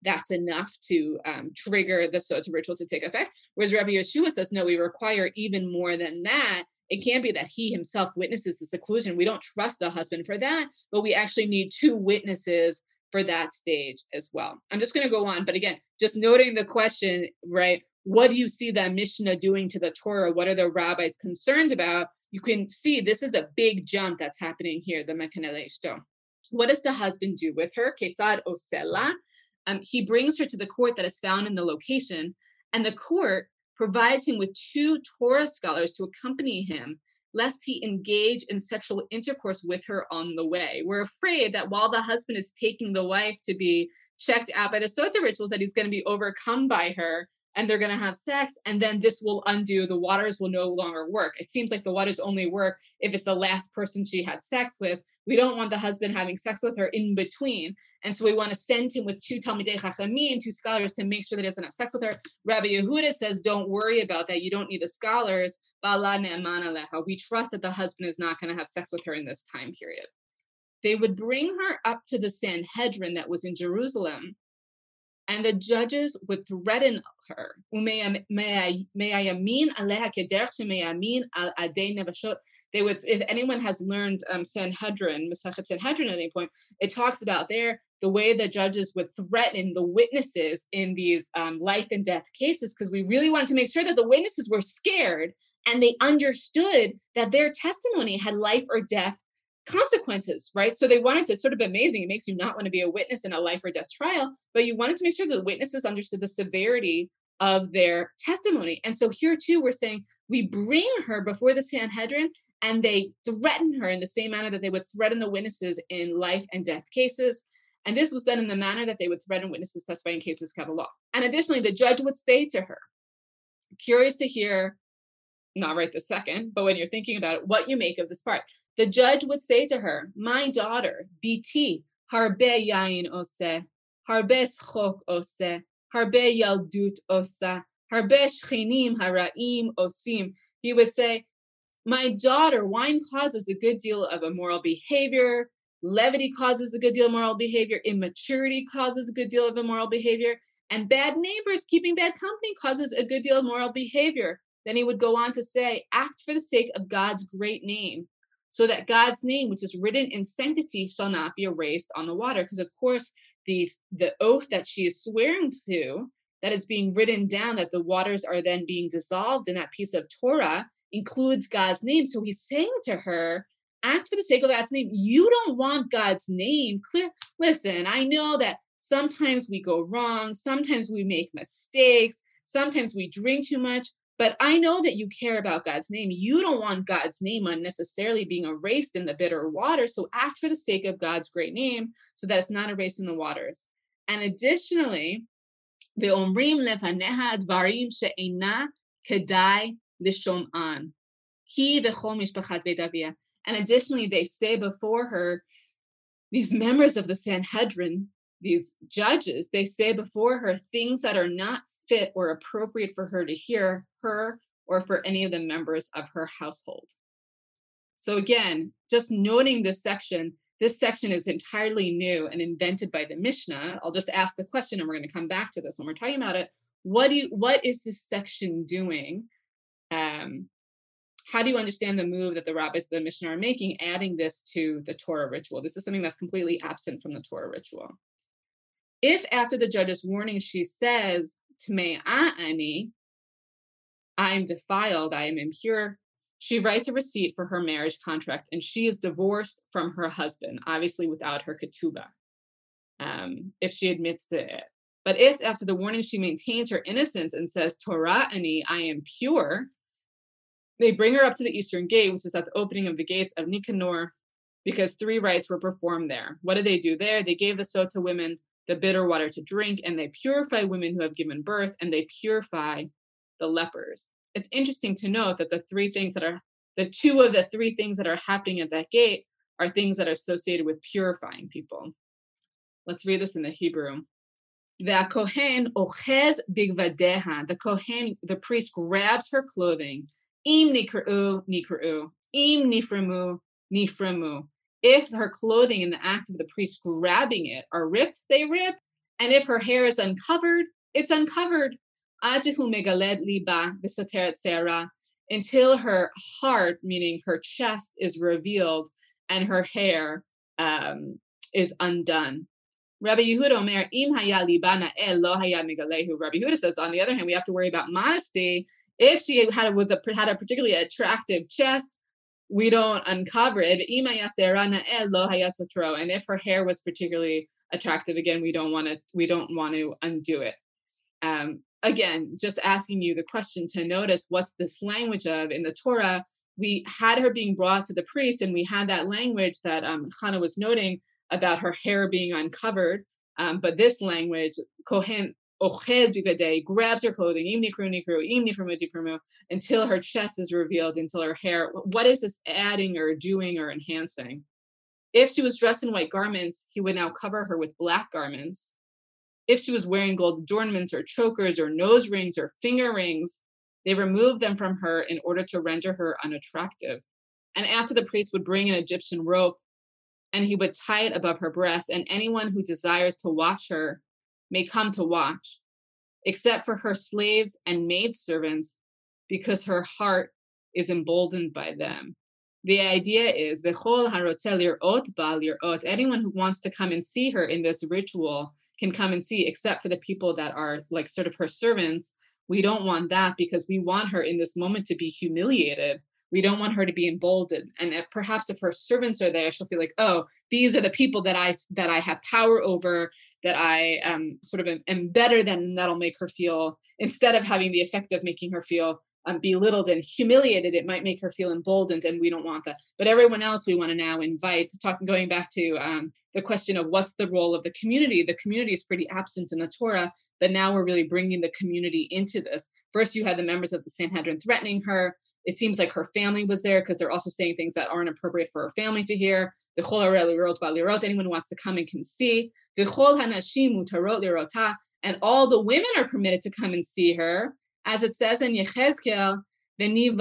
that's enough to um, trigger the Sota ritual to take effect. Whereas Rabbi Yeshua says, no, we require even more than that. It can't be that he himself witnesses the seclusion. We don't trust the husband for that, but we actually need two witnesses for that stage as well. I'm just going to go on. But again, just noting the question, right? What do you see the Mishnah doing to the Torah? What are the rabbis concerned about? You can see this is a big jump that's happening here, the Mekanele Ishto. What does the husband do with her? Ketzad Osela. Um, he brings her to the court that is found in the location, and the court provides him with two Torah scholars to accompany him, lest he engage in sexual intercourse with her on the way. We're afraid that while the husband is taking the wife to be checked out by the Sota rituals, that he's going to be overcome by her, and they're going to have sex, and then this will undo, the waters will no longer work. It seems like the waters only work if it's the last person she had sex with. We don't want the husband having sex with her in between. And so we want to send him with two Talmidei Chachamim, two scholars, to make sure that he doesn't have sex with her. Rabbi Yehuda says, don't worry about that. You don't need the scholars. We trust that the husband is not going to have sex with her in this time period. They would bring her up to the Sanhedrin that was in Jerusalem, and the judges would threaten her. They would, if anyone has learned um, Sanhedrin, Masachet Sanhedrin at any point, it talks about there the way the judges would threaten the witnesses in these um, life and death cases, because we really wanted to make sure that the witnesses were scared and they understood that their testimony had life or death consequences, right? So they wanted to, sort of amazing. It makes you not want to be a witness in a life or death trial, but you wanted to make sure that the witnesses understood the severity of their testimony. And so here too, we're saying we bring her before the Sanhedrin and they threaten her in the same manner that they would threaten the witnesses in life and death cases. And this was done in the manner that they would threaten witnesses testifying in cases of capital law. And additionally, the judge would say to her, curious to hear, not right this second, but when you're thinking about it, what you make of this part. The judge would say to her, my daughter, Biti, harbe yain ose, harbe schok ose, harbe yaldut osa, harbe shchinim haraim osim. He would say, my daughter, wine causes a good deal of immoral behavior, levity causes a good deal of immoral behavior, immaturity causes a good deal of immoral behavior, and bad neighbors keeping bad company causes a good deal of moral behavior. Then he would go on to say, act for the sake of God's great name, so that God's name, which is written in sanctity, shall not be erased on the water. Because, of course, the, the oath that she is swearing to, that is being written down, that the waters are then being dissolved in that piece of Torah, includes God's name. So he's saying to her, act for the sake of God's name. You don't want God's name clear. Listen, I know that sometimes we go wrong. Sometimes we make mistakes. Sometimes we drink too much. But I know that you care about God's name. You don't want God's name unnecessarily being erased in the bitter water. So act for the sake of God's great name so that it's not erased in the waters. And additionally, ve'omrim lefaneha dvarim she'ena kedai lishom'an. He v'chol mishpachat Beit Avia. And additionally, they say before her, these members of the Sanhedrin, these judges, they say before her things that are not fit or appropriate for her to hear, her or for any of the members of her household. So again, just noting this section, this section is entirely new and invented by the Mishnah. I'll just ask the question, and we're going to come back to this when we're talking about it. What do you, what is this section doing? Um, how do you understand the move that the rabbis of the Mishnah are making, adding this to the Torah ritual? This is something that's completely absent from the Torah ritual. If after the judge's warning, she says, Tmei ani, I am defiled, I am impure, she writes a receipt for her marriage contract, and she is divorced from her husband, obviously without her ketubah, um, if she admits to it. But if after the warning she maintains her innocence and says, Torah ani, I am pure, they bring her up to the eastern gate, which is at the opening of the gates of Nicanor, because three rites were performed there. What did they do there? They gave the Sota women the bitter water to drink, and they purify women who have given birth, and they purify the lepers. It's interesting to note that the three things that are, the two of the three things that are happening at that gate are things that are associated with purifying people. Let's read this in the Hebrew. The Kohen ochez bigvadeha. The Kohen, the priest, grabs her clothing. Im nikra'u, nikra'u. Im niframu, niframu. If her clothing in the act of the priest grabbing it are ripped, they rip. And if her hair is uncovered, it's uncovered. Ajihu megaled liba v'soteret se'ara, until her heart, meaning her chest, is revealed and her hair um, is undone. Rabbi Yehuda Omer, im haya libana el lo haya megalehu. Rabbi Yehuda says, on the other hand, we have to worry about modesty. If she had was a had a particularly attractive chest, we don't uncover it. Im haya serana el lo haya sotro. And if her hair was particularly attractive, again, we don't want to we don't want to undo it. Um, again, just asking you the question to notice what's this language of in the Torah. We had her being brought to the priest, and we had that language that um, Hannah was noting about her hair being uncovered. Um, but this language, Kohen ochez bigadei, grabs her clothing, im nikru nikru, im niframu tiframu, until her chest is revealed, until her hair. What is this adding or doing or enhancing? If she was dressed in white garments, he would now cover her with black garments. If she was wearing gold adornments or chokers or nose rings or finger rings, they removed them from her in order to render her unattractive. And after the priest would bring an Egyptian rope, and he would tie it above her breast, and anyone who desires to watch her may come to watch, except for her slaves and maidservants, because her heart is emboldened by them. The idea is, anyone who wants to come and see her in this ritual can come and see, except for the people that are like sort of her servants. We don't want that, because we want her in this moment to be humiliated. We don't want her to be emboldened. And if, perhaps if her servants are there, she'll feel like, oh, these are the people that I that I have power over, that I um, sort of am, am better than, that'll make her feel, instead of having the effect of making her feel um, belittled and humiliated, it might make her feel emboldened, and we don't want that. But everyone else we want to now invite, talking, going back to um, the question of what's the role of the community. The community is pretty absent in the Torah, but now we're really bringing the community into this. First, you had the members of the Sanhedrin threatening her. It seems like her family was there, because they're also saying things that aren't appropriate for her family to hear. Anyone who wants to come and can see. And all the women are permitted to come and see her. As it says in Yechezkel, it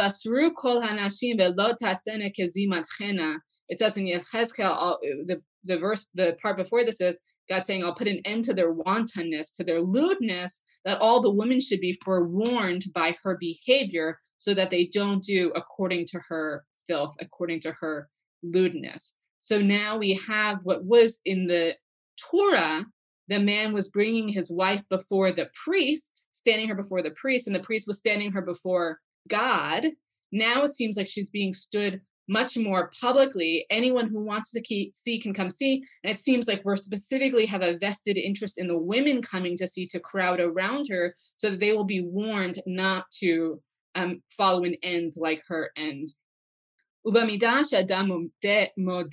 says in Yechezkel, the, the verse, the part before this is God saying, I'll put an end to their wantonness, to their lewdness, that all the women should be forewarned by her behavior, so that they don't do according to her filth, according to her lewdness. So now we have what was in the Torah, the man was bringing his wife before the priest, standing her before the priest, and the priest was standing her before God. Now it seems like she's being stood much more publicly. Anyone who wants to keep, see can come see. And it seems like we're specifically have a vested interest in the women coming to see, to crowd around her, so that they will be warned not to um, follow an end like her end. With the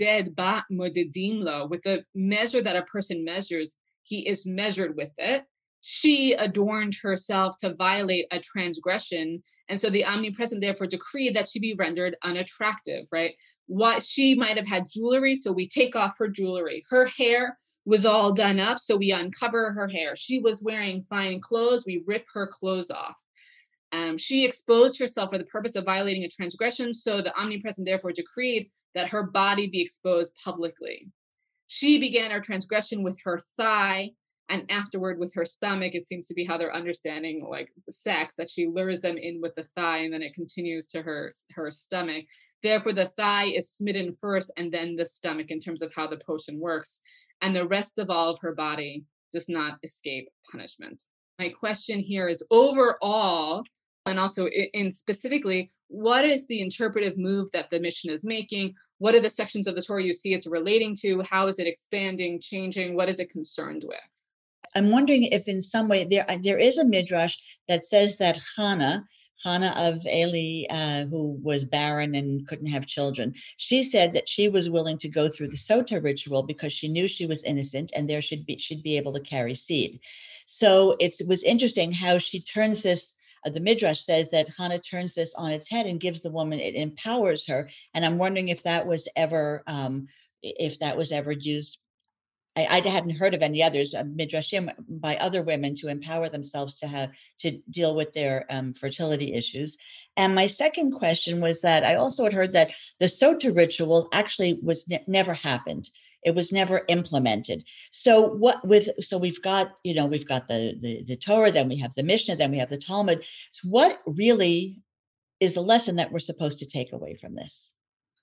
measure that a person measures, he is measured with it. She adorned herself to violate a transgression. And so the omnipresent therefore decreed that she be rendered unattractive, right? What she might have had jewelry, so we take off her jewelry. Her hair was all done up, so we uncover her hair. She was wearing fine clothes, we rip her clothes off. Um, she exposed herself for the purpose of violating a transgression, so the omnipresent therefore decreed that her body be exposed publicly. She began her transgression with her thigh, and afterward with her stomach. It seems to be how they're understanding like the sex, that she lures them in with the thigh, and then it continues to her, her stomach. Therefore, the thigh is smitten first, and then the stomach, in terms of how the potion works. And the rest of all of her body does not escape punishment. My question here is overall, and also in specifically, what is the interpretive move that the Mishnah is making? What are the sections of the Torah you see it's relating to? How is it expanding, changing? What is it concerned with? I'm wondering if in some way there there is a midrash that says that Hannah, Hannah of Eli, uh, who was barren and couldn't have children, she said that she was willing to go through the Sota ritual because she knew she was innocent and there should be she'd be able to carry seed. So it was interesting how she turns this. Uh, the midrash says that Hannah turns this on its head and gives the woman, it empowers her. And I'm wondering if that was ever um, if that was ever used. I, I hadn't heard of any others, uh, midrashim by other women to empower themselves to have to deal with their um, fertility issues. And my second question was that I also had heard that the Sota ritual actually was ne- never happened. It was never implemented. So what with so we've got, you know, we've got the the, the Torah, then we have the Mishnah, then we have the Talmud. So what really is the lesson that we're supposed to take away from this?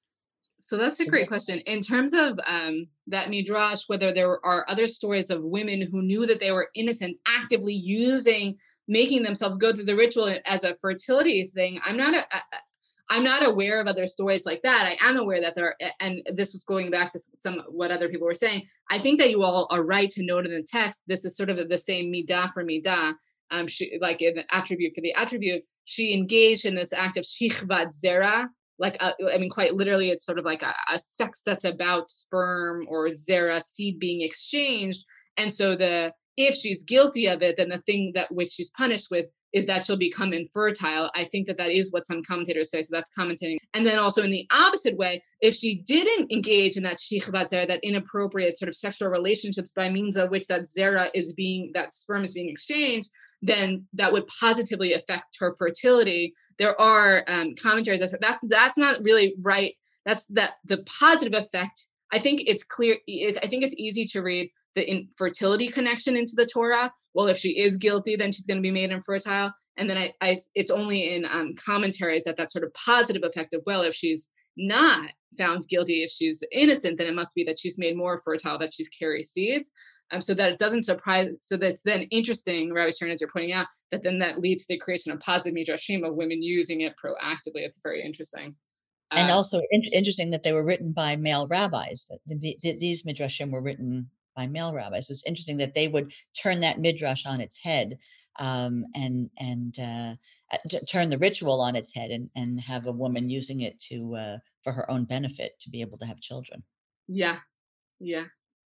So that's a great question. In terms of um, that midrash, whether there are other stories of women who knew that they were innocent, actively using, making themselves go through the ritual as a fertility thing, I'm not a, a I'm not aware of other stories like that. I am aware that there are, and this was going back to some what other people were saying. I think that you all are right to note in the text, this is sort of the same midah for midah, um, she, like an attribute for the attribute. She engaged in this act of shichvat zera, like, a, I mean, quite literally, it's sort of like a, a sex that's about sperm or zera, seed being exchanged. And so the if she's guilty of it, then the thing that which she's punished with is that she'll become infertile. I think that that is what some commentators say. So that's commentating. And then also in the opposite way, if she didn't engage in that shichvat zera, that inappropriate sort of sexual relationships by means of which that zera is being, that sperm is being exchanged, then that would positively affect her fertility. There are um, commentaries that that's that's not really right. That's that the positive effect. I think it's clear. It, I think it's easy to read the infertility connection into the Torah. Well, if she is guilty, then she's going to be made infertile. And then I, I it's only in um, commentaries that that sort of positive effect of, well, if she's not found guilty, if she's innocent, then it must be that she's made more fertile, that she's carries seeds. Um, so that it doesn't surprise, so that's then interesting, Rabbi Stern, as you're pointing out, that then that leads to the creation of positive midrashim of women using it proactively. It's very interesting. And Uh, also in- interesting that they were written by male rabbis. That the, the, these midrashim were written by male rabbis. It's interesting that they would turn that midrash on its head, um, and and uh, t- turn the ritual on its head, and and have a woman using it to uh, for her own benefit to be able to have children. yeah, yeah.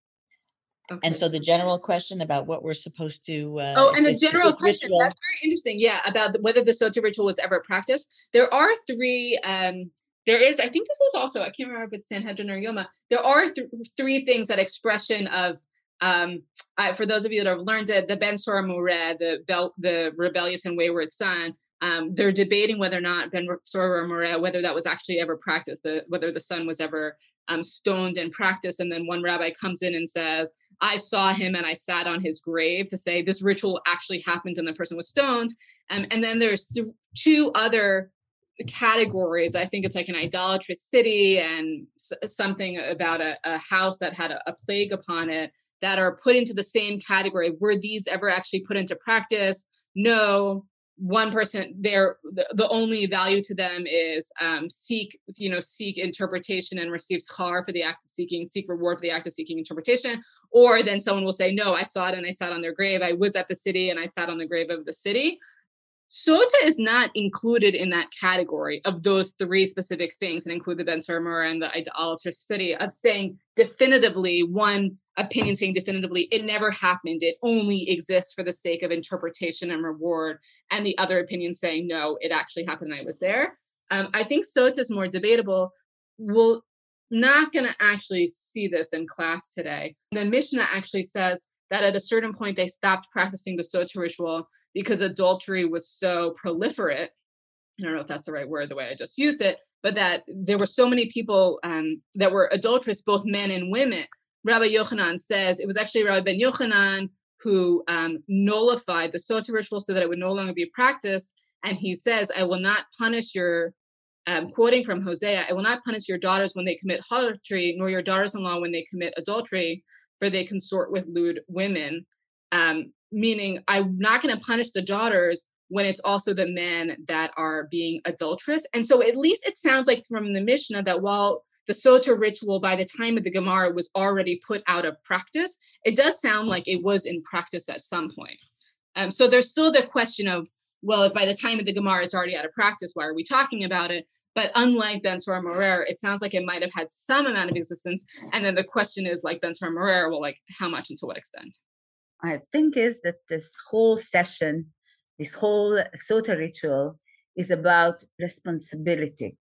Okay. And so the general question about what we're supposed to uh, Oh, if and the this- if general this question, ritual- that's very interesting. Yeah, about the, whether the Sota ritual was ever practiced. There are three, um, there is, I think this is also, I can't remember if it's Sanhedrin or Yoma. There are th- three things that expression of, um, uh, for those of you that have learned it, the Ben Sora Moreh, the, bel- the rebellious and wayward son, um, they're debating whether or not Ben Sora Moreh, whether that was actually ever practiced, the, whether the son was ever um, stoned in practice. And then one rabbi comes in and says, I saw him and I sat on his grave, to say this ritual actually happened and the person was stoned. Um, and then there's th- two other categories. I think it's like an idolatrous city and s- something about a, a house that had a, a plague upon it that are put into the same category. Were these ever actually put into practice? No. One person, they're the, the only value to them is um, seek, you know, seek interpretation and receive schar for the act of seeking, seek reward for the act of seeking interpretation. Or then someone will say, no, I saw it and I sat on their grave. I was at the city and I sat on the grave of the city. Sota is not included in that category of those three specific things, and include the Ben Sora Moreh and the idolatrous city, of saying definitively, one opinion saying definitively, it never happened. It only exists for the sake of interpretation and reward. And the other opinion saying, no, it actually happened and I was there. Um, I think Sota is more debatable. We're not going to actually see this in class today. The Mishnah actually says that at a certain point, they stopped practicing the Sota ritual because adultery was so proliferate. I don't know if that's the right word, the way I just used it, but that there were so many people um, that were adulterous, both men and women. Rabbi Yochanan says it was actually Rabbi Ben Yochanan who um, nullified the Sota ritual so that it would no longer be practiced. And he says, I will not punish your, um, quoting from Hosea, I will not punish your daughters when they commit harlotry, nor your daughters-in-law when they commit adultery, for they consort with lewd women. Um, meaning I'm not going to punish the daughters when it's also the men that are being adulterous. And so at least it sounds like from the Mishnah that while the Sota ritual by the time of the Gemara was already put out of practice, it does sound like it was in practice at some point. Um, so there's still the question of, well, if by the time of the Gemara it's already out of practice, why are we talking about it? But unlike Ben Sora Moreh, it sounds like it might have had some amount of existence. And then the question is, like Ben Sora Moreh, well, like how much and to what extent? I think is that this whole session, this whole Sota ritual is about responsibility.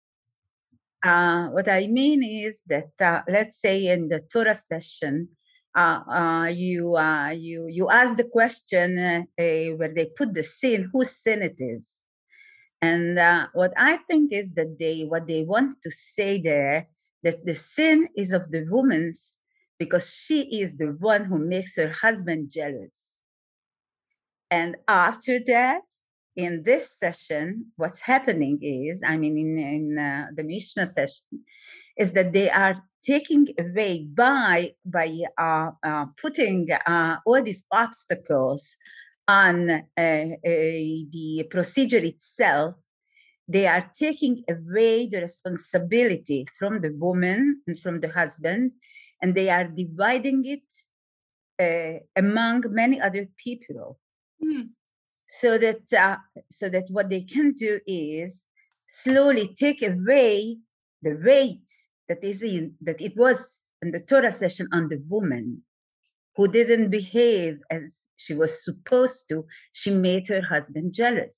Uh, what I mean is that, uh, let's say in the Torah session, uh, uh, you, uh, you, you ask the question uh, uh, where they put the sin, whose sin it is. And uh, what I think is that they, what they want to say there, that the sin is of the woman's because she is the one who makes her husband jealous. And after that, in this session, what's happening is, I mean, in, in uh, the Mishnah session, is that they are taking away by, by uh, uh, putting uh, all these obstacles on uh, uh, the procedure itself. They are taking away the responsibility from the woman and from the husband, and they are dividing it uh, among many other people. Mm. So that uh, so that what they can do is slowly take away the weight that is in, that it was in the Torah session on the woman who didn't behave as she was supposed to. She made her husband jealous.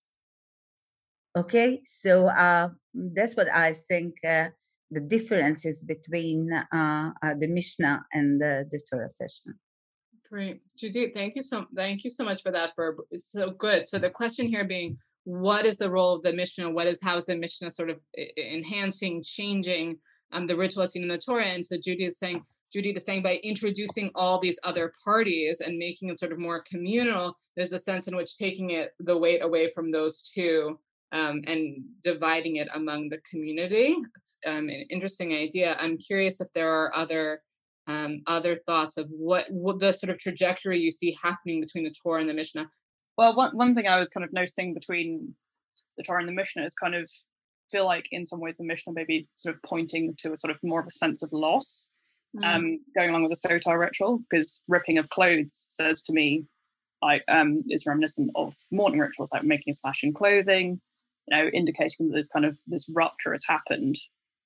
Okay, so uh, that's what I think uh, the differences between uh, uh, the Mishnah and the, the Torah session. Great, Judith, thank you so thank you so much for that. For it's so good. So the question here being, what is the role of the Mishnah? What is how is the Mishnah sort of enhancing, changing um, the ritual seen in the Torah? And so Judy is saying, Judy is saying by introducing all these other parties and making it sort of more communal, there's a sense in which taking it the weight away from those two. Um, and dividing it among the community. It's um, an interesting idea. I'm curious if there are other um, other thoughts of what, what the sort of trajectory you see happening between the Torah and the Mishnah. Well, one, one thing I was kind of noticing between the Torah and the Mishnah is kind of feel like in some ways the Mishnah may be sort of pointing to a sort of more of a sense of loss mm. um, going along with the Sotar ritual, because ripping of clothes says to me, like, um, is reminiscent of mourning rituals, like making a slash in clothing, you know, indicating that this kind of this rupture has happened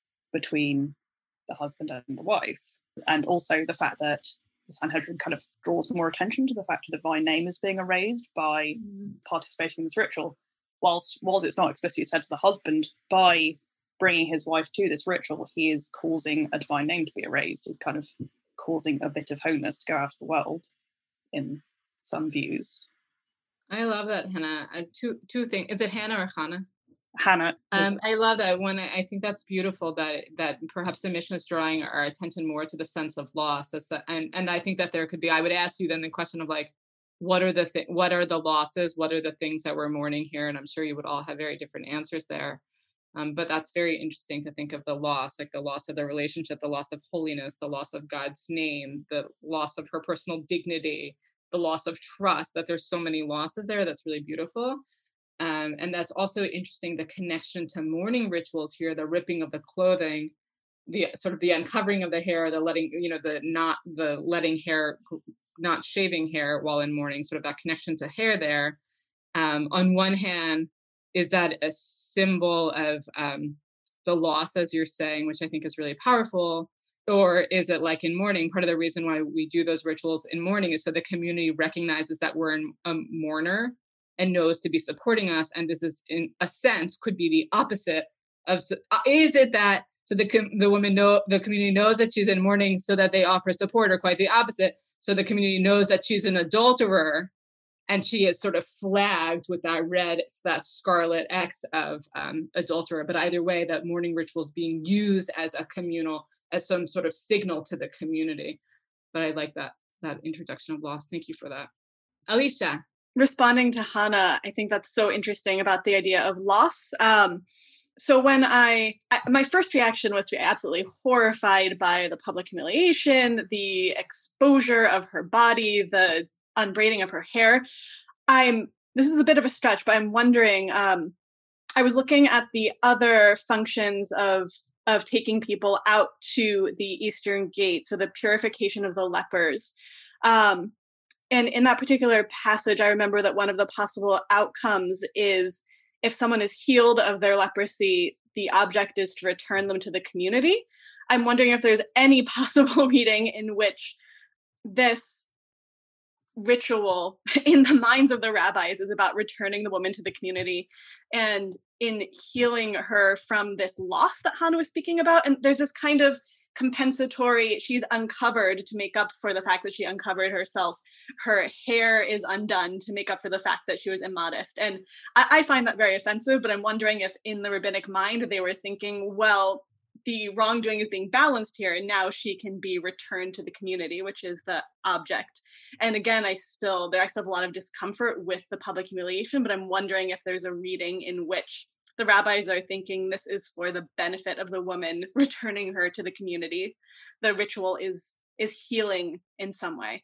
between the husband and the wife. And also the fact that the Sanhedrin kind of draws more attention to the fact that a divine name is being erased by mm. participating in this ritual. Whilst, whilst it's not explicitly said to the husband, by bringing his wife to this ritual, he is causing a divine name to be erased. He's kind of causing a bit of holiness to go out of the world in some views. I love that, Hannah. Uh, two two things. Is it Hannah or Hannah? Hannah. Um, I love that one. I think that's beautiful that that perhaps the Mishnah is drawing our attention more to the sense of loss. That's a, and and I think that there could be. I would ask you then the question of like, what are the th- what are the losses? What are the things that we're mourning here? And I'm sure you would all have very different answers there. Um, but that's very interesting to think of the loss, like the loss of the relationship, the loss of holiness, the loss of God's name, the loss of her personal dignity, the loss of trust, that there's so many losses there. That's really beautiful. Um, and that's also interesting, the connection to mourning rituals here, the ripping of the clothing, the sort of the uncovering of the hair, the letting, you know, the not the letting hair, not shaving hair while in mourning, sort of that connection to hair there. Um, on one hand, is that a symbol of um, the loss, as you're saying, which I think is really powerful? Or is it like in mourning, part of the reason why we do those rituals in mourning is so the community recognizes that we're a mourner and knows to be supporting us. And this is, in a sense, could be the opposite of, is it that, so the the woman know, the community knows that she's in mourning so that they offer support, or quite the opposite? So the community knows that she's an adulterer and she is sort of flagged with that red, that scarlet X of um, adulterer. But either way, that mourning ritual is being used as a communal, as some sort of signal to the community. But I like that, that introduction of loss. Thank you for that. Alicia. Responding to Hannah, I think that's so interesting about the idea of loss. Um, so when I, I, my first reaction was to be absolutely horrified by the public humiliation, the exposure of her body, the unbraiding of her hair. I'm, this is a bit of a stretch, but I'm wondering, um, I was looking at the other functions of of taking people out to the Eastern Gate, so the purification of the lepers. Um, and in that particular passage, I remember that one of the possible outcomes is if someone is healed of their leprosy, the object is to return them to the community. I'm wondering if there's any possible reading in which this ritual in the minds of the rabbis is about returning the woman to the community and in healing her from this loss that Hannah was speaking about. And there's this kind of compensatory, she's uncovered to make up for the fact that she uncovered herself. Her hair is undone to make up for the fact that she was immodest. And I, I find that very offensive, but I'm wondering if in the rabbinic mind, they were thinking, well, the wrongdoing is being balanced here, and now she can be returned to the community, which is the object. And again, I still there I still have a lot of discomfort with the public humiliation, but I'm wondering if there's a reading in which the rabbis are thinking this is for the benefit of the woman, returning her to the community. The ritual is is healing in some way.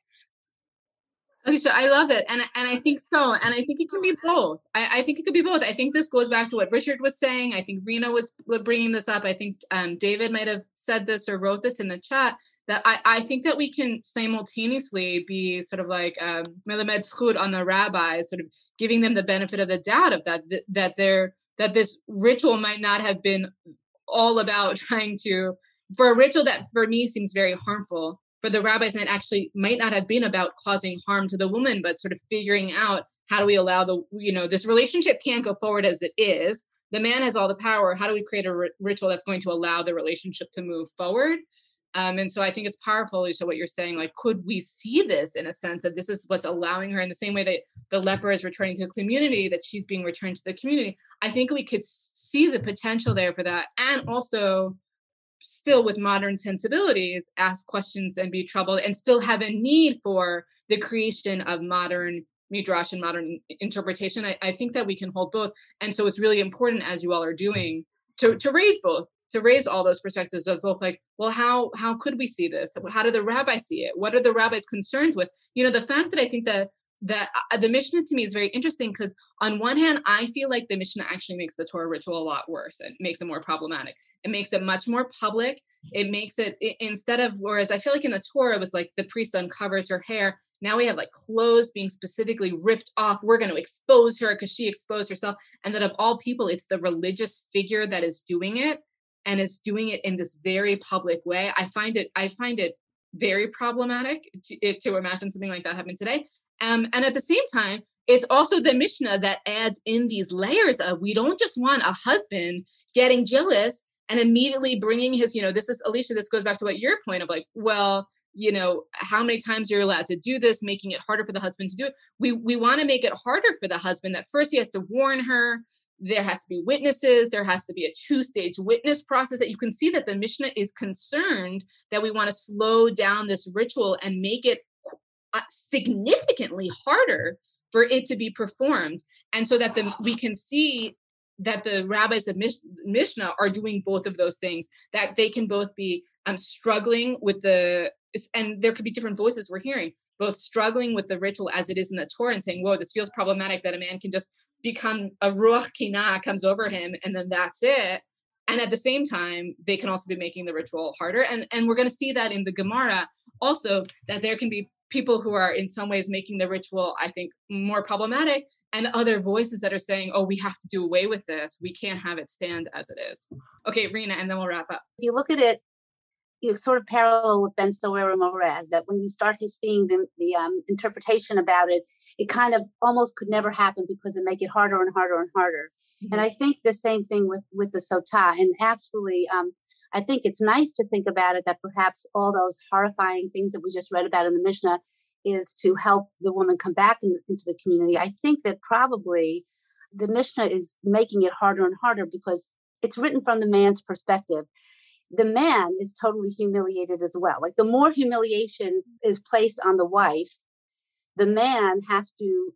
Alicia, I love it. And, and I think so. And I think it can be both. I, I think it could be both. I think this goes back to what Richard was saying. I think Rena was bringing this up. I think um, David might have said this or wrote this in the chat, that I, I think that we can simultaneously be sort of like melamed zchut on the rabbis, sort of giving them the benefit of the doubt of that, that, that they're, that this ritual might not have been all about trying to, for a ritual that for me seems very harmful, for the rabbis, and it actually might not have been about causing harm to the woman, but sort of figuring out how do we allow the, you know, this relationship can't go forward as it is. The man has all the power. How do we create a r- ritual that's going to allow the relationship to move forward? Um, and so I think it's powerful, Alicia, what you're saying, like, could we see this in a sense of this is what's allowing her in the same way that the leper is returning to the community, that she's being returned to the community. I think we could see the potential there for that. And also still with modern sensibilities, ask questions and be troubled and still have a need for the creation of modern midrash and modern interpretation. I, I think that we can hold both. And so it's really important, as you all are doing, to, to raise both, to raise all those perspectives of both, like, well, how how could we see this? How do the rabbis see it? What are the rabbis concerned with? You know, the fact that I think that that uh, the Mishnah to me is very interesting, because on one hand, I feel like the Mishnah actually makes the Torah ritual a lot worse. It makes it more problematic. It makes it much more public. It makes it, it instead of, whereas I feel like in the Torah, it was like the priest uncovers her hair. Now we have like clothes being specifically ripped off. We're going to expose her because she exposed herself. And that of all people, it's the religious figure that is doing it, and is doing it in this very public way. I find it, I find it very problematic to, to imagine something like that happen today. Um, and at the same time, it's also the Mishnah that adds in these layers of, we don't just want a husband getting jealous and immediately bringing his, you know, this is, Alicia, this goes back to what your point of like, well, you know, how many times you're allowed to do this, making it harder for the husband to do it. We, we want to make it harder for the husband, that first he has to warn her. There has to be witnesses. There has to be a two-stage witness process. That you can see that the Mishnah is concerned that we want to slow down this ritual and make it significantly harder for it to be performed. And so that the, we can see that the rabbis of Mish, Mishnah are doing both of those things, that they can both be um, struggling with the, and there could be different voices we're hearing, both struggling with the ritual as it is in the Torah and saying, whoa, this feels problematic that a man can just become, a ruach kinah comes over him and then that's it. And at the same time, they can also be making the ritual harder. And, and we're going to see that in the Gemara also, that there can be people who are in some ways making the ritual, I think, more problematic, and other voices that are saying, oh, we have to do away with this. We can't have it stand as it is. Okay, Rena, and then we'll wrap up. If you look at it, you know, sort of parallel with Ben Sower and Morez, that when you start seeing the, the um, interpretation about it, it kind of almost could never happen because it make it harder and harder and harder. Mm-hmm. And I think the same thing with, with the Sotah. And actually, um, I think it's nice to think about it that perhaps all those horrifying things that we just read about in the Mishnah is to help the woman come back in, into the community. I think that probably the Mishnah is making it harder and harder because it's written from the man's perspective. The man is totally humiliated as well. Like the more humiliation is placed on the wife, the man has to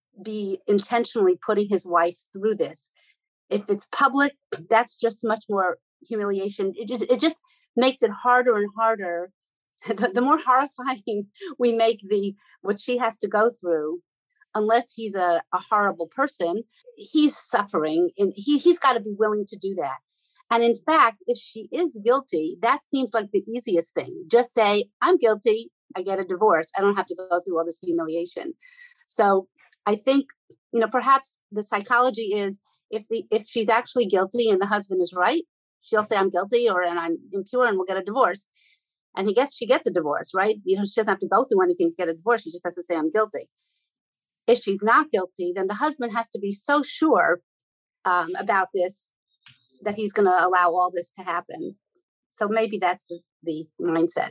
be intentionally putting his wife through this. If it's public, that's just much more humiliation. It just, it just makes it harder and harder. The, the more horrifying we make the what she has to go through, unless he's a, a horrible person, he's suffering, and he, he's got to be willing to do that. And in fact, if she is guilty, that seems like the easiest thing. Just say, I'm guilty, I get a divorce. I don't have to go through all this humiliation. So I think, you know, perhaps the psychology is if the if she's actually guilty and the husband is right, she'll say I'm guilty or and I'm impure and we'll get a divorce. And he gets she gets a divorce, right? You know, she doesn't have to go through anything to get a divorce. She just has to say I'm guilty. If she's not guilty, then the husband has to be so sure um, about this that he's going to allow all this to happen. So maybe that's the, the mindset.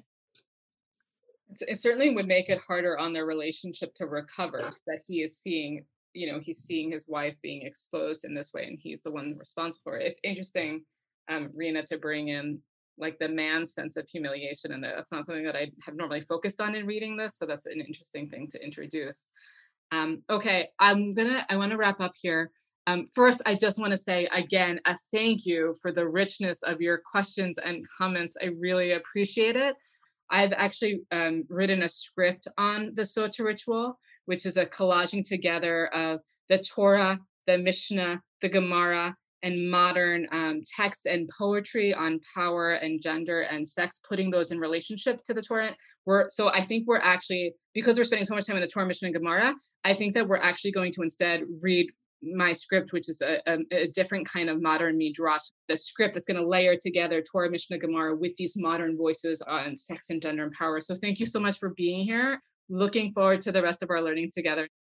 It certainly would make it harder on their relationship to recover, that he is seeing, you know, he's seeing his wife being exposed in this way and he's the one responsible for it. It's interesting um, Rena, to bring in like the man's sense of humiliation in there. That's not something that I have normally focused on in reading this. So that's an interesting thing to introduce. Um, okay, I'm gonna, I wanna wrap up here. Um, first, I just wanna say again, a thank you for the richness of your questions and comments. I really appreciate it. I've actually um, written a script on the Sota ritual, which is a collaging together of the Torah, the Mishnah, the Gemara, and modern um, text and poetry on power and gender and sex, putting those in relationship to the Torah. We're, so I think we're actually, because we're spending so much time in the Torah, Mishnah, and Gemara, I think that we're actually going to instead read my script, which is a, a, a different kind of modern midrash, the script that's going to layer together Torah, Mishnah, Gemara with these modern voices on sex and gender and power. So thank you so much for being here. Looking forward to the rest of our learning together.